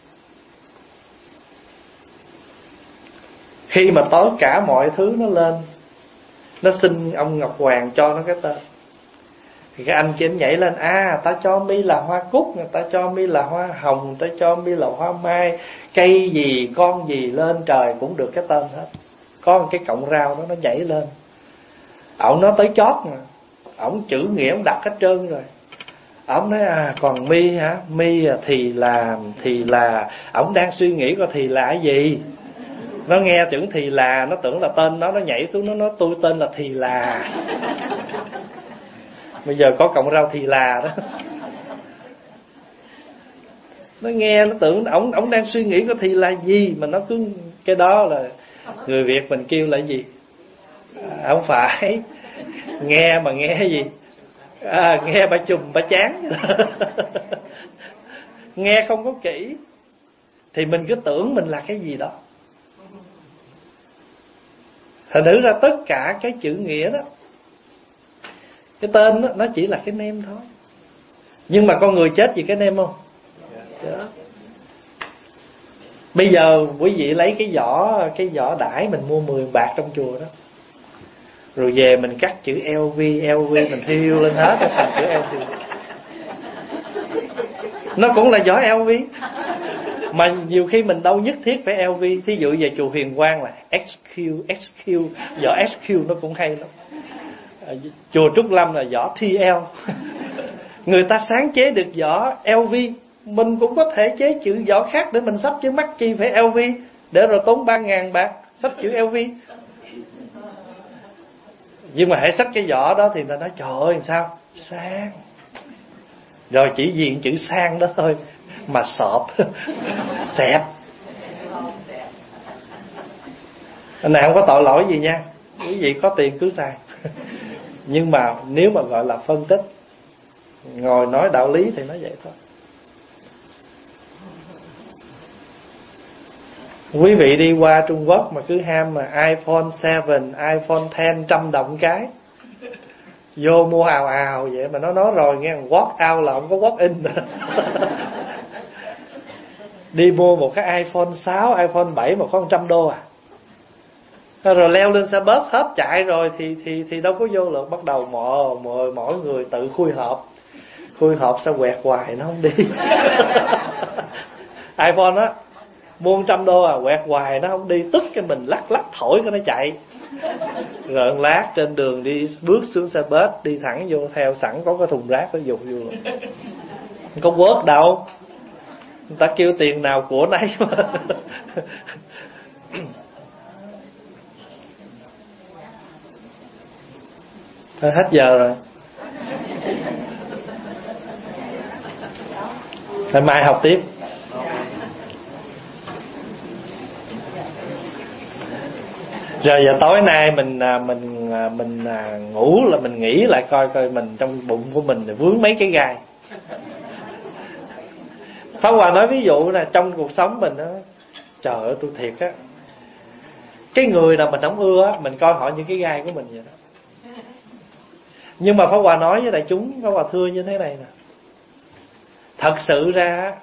Khi mà tất cả mọi thứ nó lên, nó xin ông Ngọc Hoàng cho nó cái tên, thì cái anh kia nhảy lên, ta cho mi là hoa cúc, người ta cho mi là hoa hồng, người ta cho mi là hoa mai, cây gì con gì lên trời cũng được cái tên hết. Có một cái cọng rau đó nó nhảy lên, ổng nói tới chót mà, ổng chữ nghĩa ổng đặt hết trơn rồi. Ổng nói còn mi hả? Mi thì là ổng đang suy nghĩ coi thì là cái gì. Nó nghe chữ thì là, nó tưởng là tên nó nhảy xuống, nó nói tôi tên là thì là. Bây giờ có cọng rau thì là đó. Nó nghe nó tưởng ổng đang suy nghĩ có thì là gì, mà nó cứ cái đó là người Việt mình kêu là gì? Không phải nghe mà nghe gì? Nghe bà chùm bà chán. Nghe không có kỹ thì mình cứ tưởng mình là cái gì đó. Thành thử ra tất cả cái chữ nghĩa đó, cái tên đó, nó chỉ là cái name thôi. Nhưng mà con người chết vì cái name không? Đó. Bây giờ quý vị lấy cái vỏ đãi mình mua 10 bạc trong chùa đó, rồi về mình cắt chữ LV mình thiêu lên hết thành chữ LV. Nó cũng là vỏ LV. Mà nhiều khi mình đâu nhất thiết phải LV. Thí dụ về chùa Huyền Quang là XQ, vỏ XQ nó cũng hay lắm. Chùa Trúc Lâm là vỏ TL. Người ta sáng chế được vỏ LV, mình cũng có thể chế chữ vỏ khác để mình xách, chứ mắc chi phải LV để rồi tốn 3.000 bạc xách chữ LV. Nhưng mà hãy xách cái vỏ đó thì người ta nói trời ơi sao sang, rồi chỉ diện chữ sang đó thôi mà sọp xẹp. Anh này không có tội lỗi gì nha, quý vị có tiền cứ xài. Nhưng mà nếu mà gọi là phân tích, ngồi nói đạo lý thì nói vậy thôi. Quý vị đi qua Trung Quốc mà cứ ham mà iPhone 7, iPhone 10 $100 cái, vô mua ào ào vậy mà nó nói rồi nghe, walk out là không có walk in nữa. Đi mua một cái iPhone 6, iPhone 7 mà có $100 à. Rồi leo lên xe bus hết chạy rồi thì đâu có vô lượng. Bắt đầu mỗi người tự khui hộp sao quẹt hoài nó không đi. iPhone á mua $100 à, quẹt hoài nó không đi, tức cái mình lắc thổi cái nó chạy. Rồi lát trên đường đi bước xuống xe bus, đi thẳng vô, theo sẵn có cái thùng rác nó dùng vô luôn. Không có quớt đâu, người ta kêu tiền nào của nấy mà. Thôi hết giờ rồi, ngày mai học tiếp. Rồi giờ tối nay mình ngủ là mình nghĩ lại coi mình trong bụng của mình vướng mấy cái gai. Pháp Hòa nói ví dụ là trong cuộc sống mình đó, trời ơi tôi thiệt á, cái người nào mình không ưa á, mình coi họ như cái gai của mình vậy đó. Nhưng mà Pháp Hòa nói với đại chúng, Pháp Hòa thưa như thế này nè, thật sự ra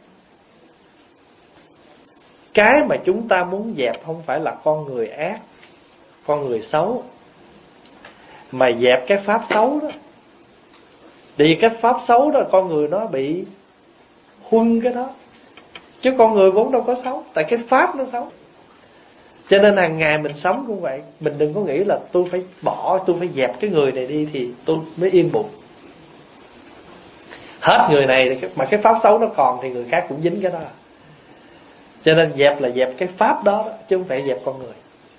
cái mà chúng ta muốn dẹp không phải là con người ác, con người xấu, mà dẹp cái pháp xấu đó. Vì cái pháp xấu đó con người nó bị huân cái đó, chứ con người vốn đâu có xấu, tại cái pháp nó xấu. Cho nên hàng ngày mình sống cũng vậy. Mình đừng có nghĩ là tôi phải bỏ, tôi phải dẹp cái người này đi thì tôi mới yên bụng. Hết người này mà cái pháp xấu nó còn thì người khác cũng dính cái đó. Cho nên dẹp là dẹp cái pháp đó, chứ không phải dẹp con người.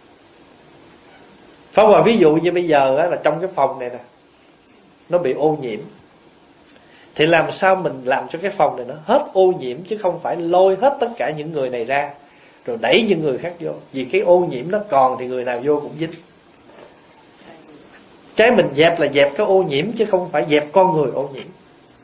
Pháp Hòa ví dụ như bây giờ là trong cái phòng này nè, nó bị ô nhiễm, thì làm sao mình làm cho cái phòng này nó hết ô nhiễm, chứ không phải lôi hết tất cả những người này ra rồi đẩy những người khác vô. Vì cái ô nhiễm nó còn thì người nào vô cũng dính. Cái mình dẹp là dẹp cái ô nhiễm, chứ không phải dẹp con người ô nhiễm.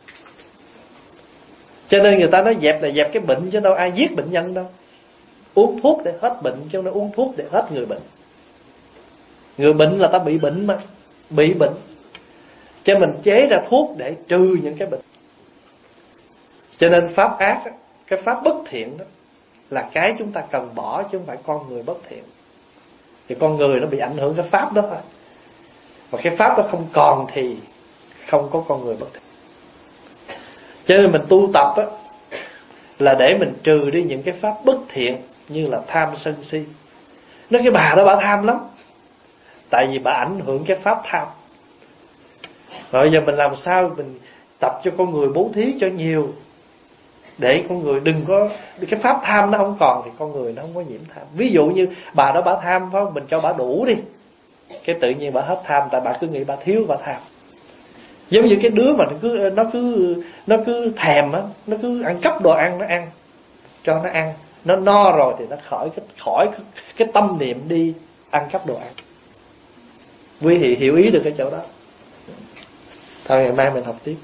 Cho nên người ta nói dẹp là dẹp cái bệnh, chứ đâu ai giết bệnh nhân đâu. Uống thuốc để hết bệnh, chứ không phải uống thuốc để hết người bệnh. Người bệnh là ta bị bệnh mà, bị bệnh, cho mình chế ra thuốc để trừ những cái bệnh. Cho nên pháp ác, cái pháp bất thiện đó là cái chúng ta cần bỏ, chứ không phải con người bất thiện. Thì con người nó bị ảnh hưởng cái pháp đó thôi. Và cái pháp đó không còn thì không có con người bất thiện. Cho nên mình tu tập á, là để mình trừ đi những cái pháp bất thiện, như là tham sân si. Nói cái bà đó bà tham lắm, tại vì bà ảnh hưởng cái pháp tham. Rồi giờ mình làm sao mình tập cho con người bố thí cho nhiều, để con người đừng có, cái pháp tham nó không còn thì con người nó không có nhiễm tham. Ví dụ như bà đó bà tham phải không, mình cho bà đủ đi, cái tự nhiên bà hết tham, tại bà cứ nghĩ bà thiếu, bà tham. Giống như cái đứa mà nó cứ thèm á, nó cứ ăn cắp đồ ăn, nó ăn, cho nó ăn, nó no rồi thì nó khỏi cái tâm niệm đi ăn cắp đồ ăn. Quý vị hiểu ý được cái chỗ đó. Thôi ngày mai mình học tiếp.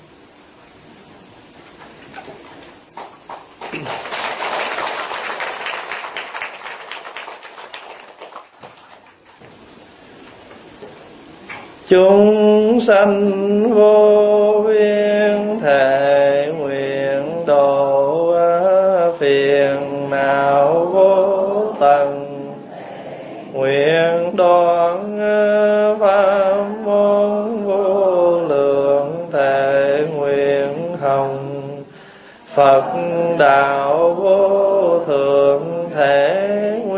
Chúng sanh vô biên thể nguyện độ phiền não vô tận, nguyện đoạn pháp môn vô lượng, thể nguyện hồng Phật đạo vô thượng, thể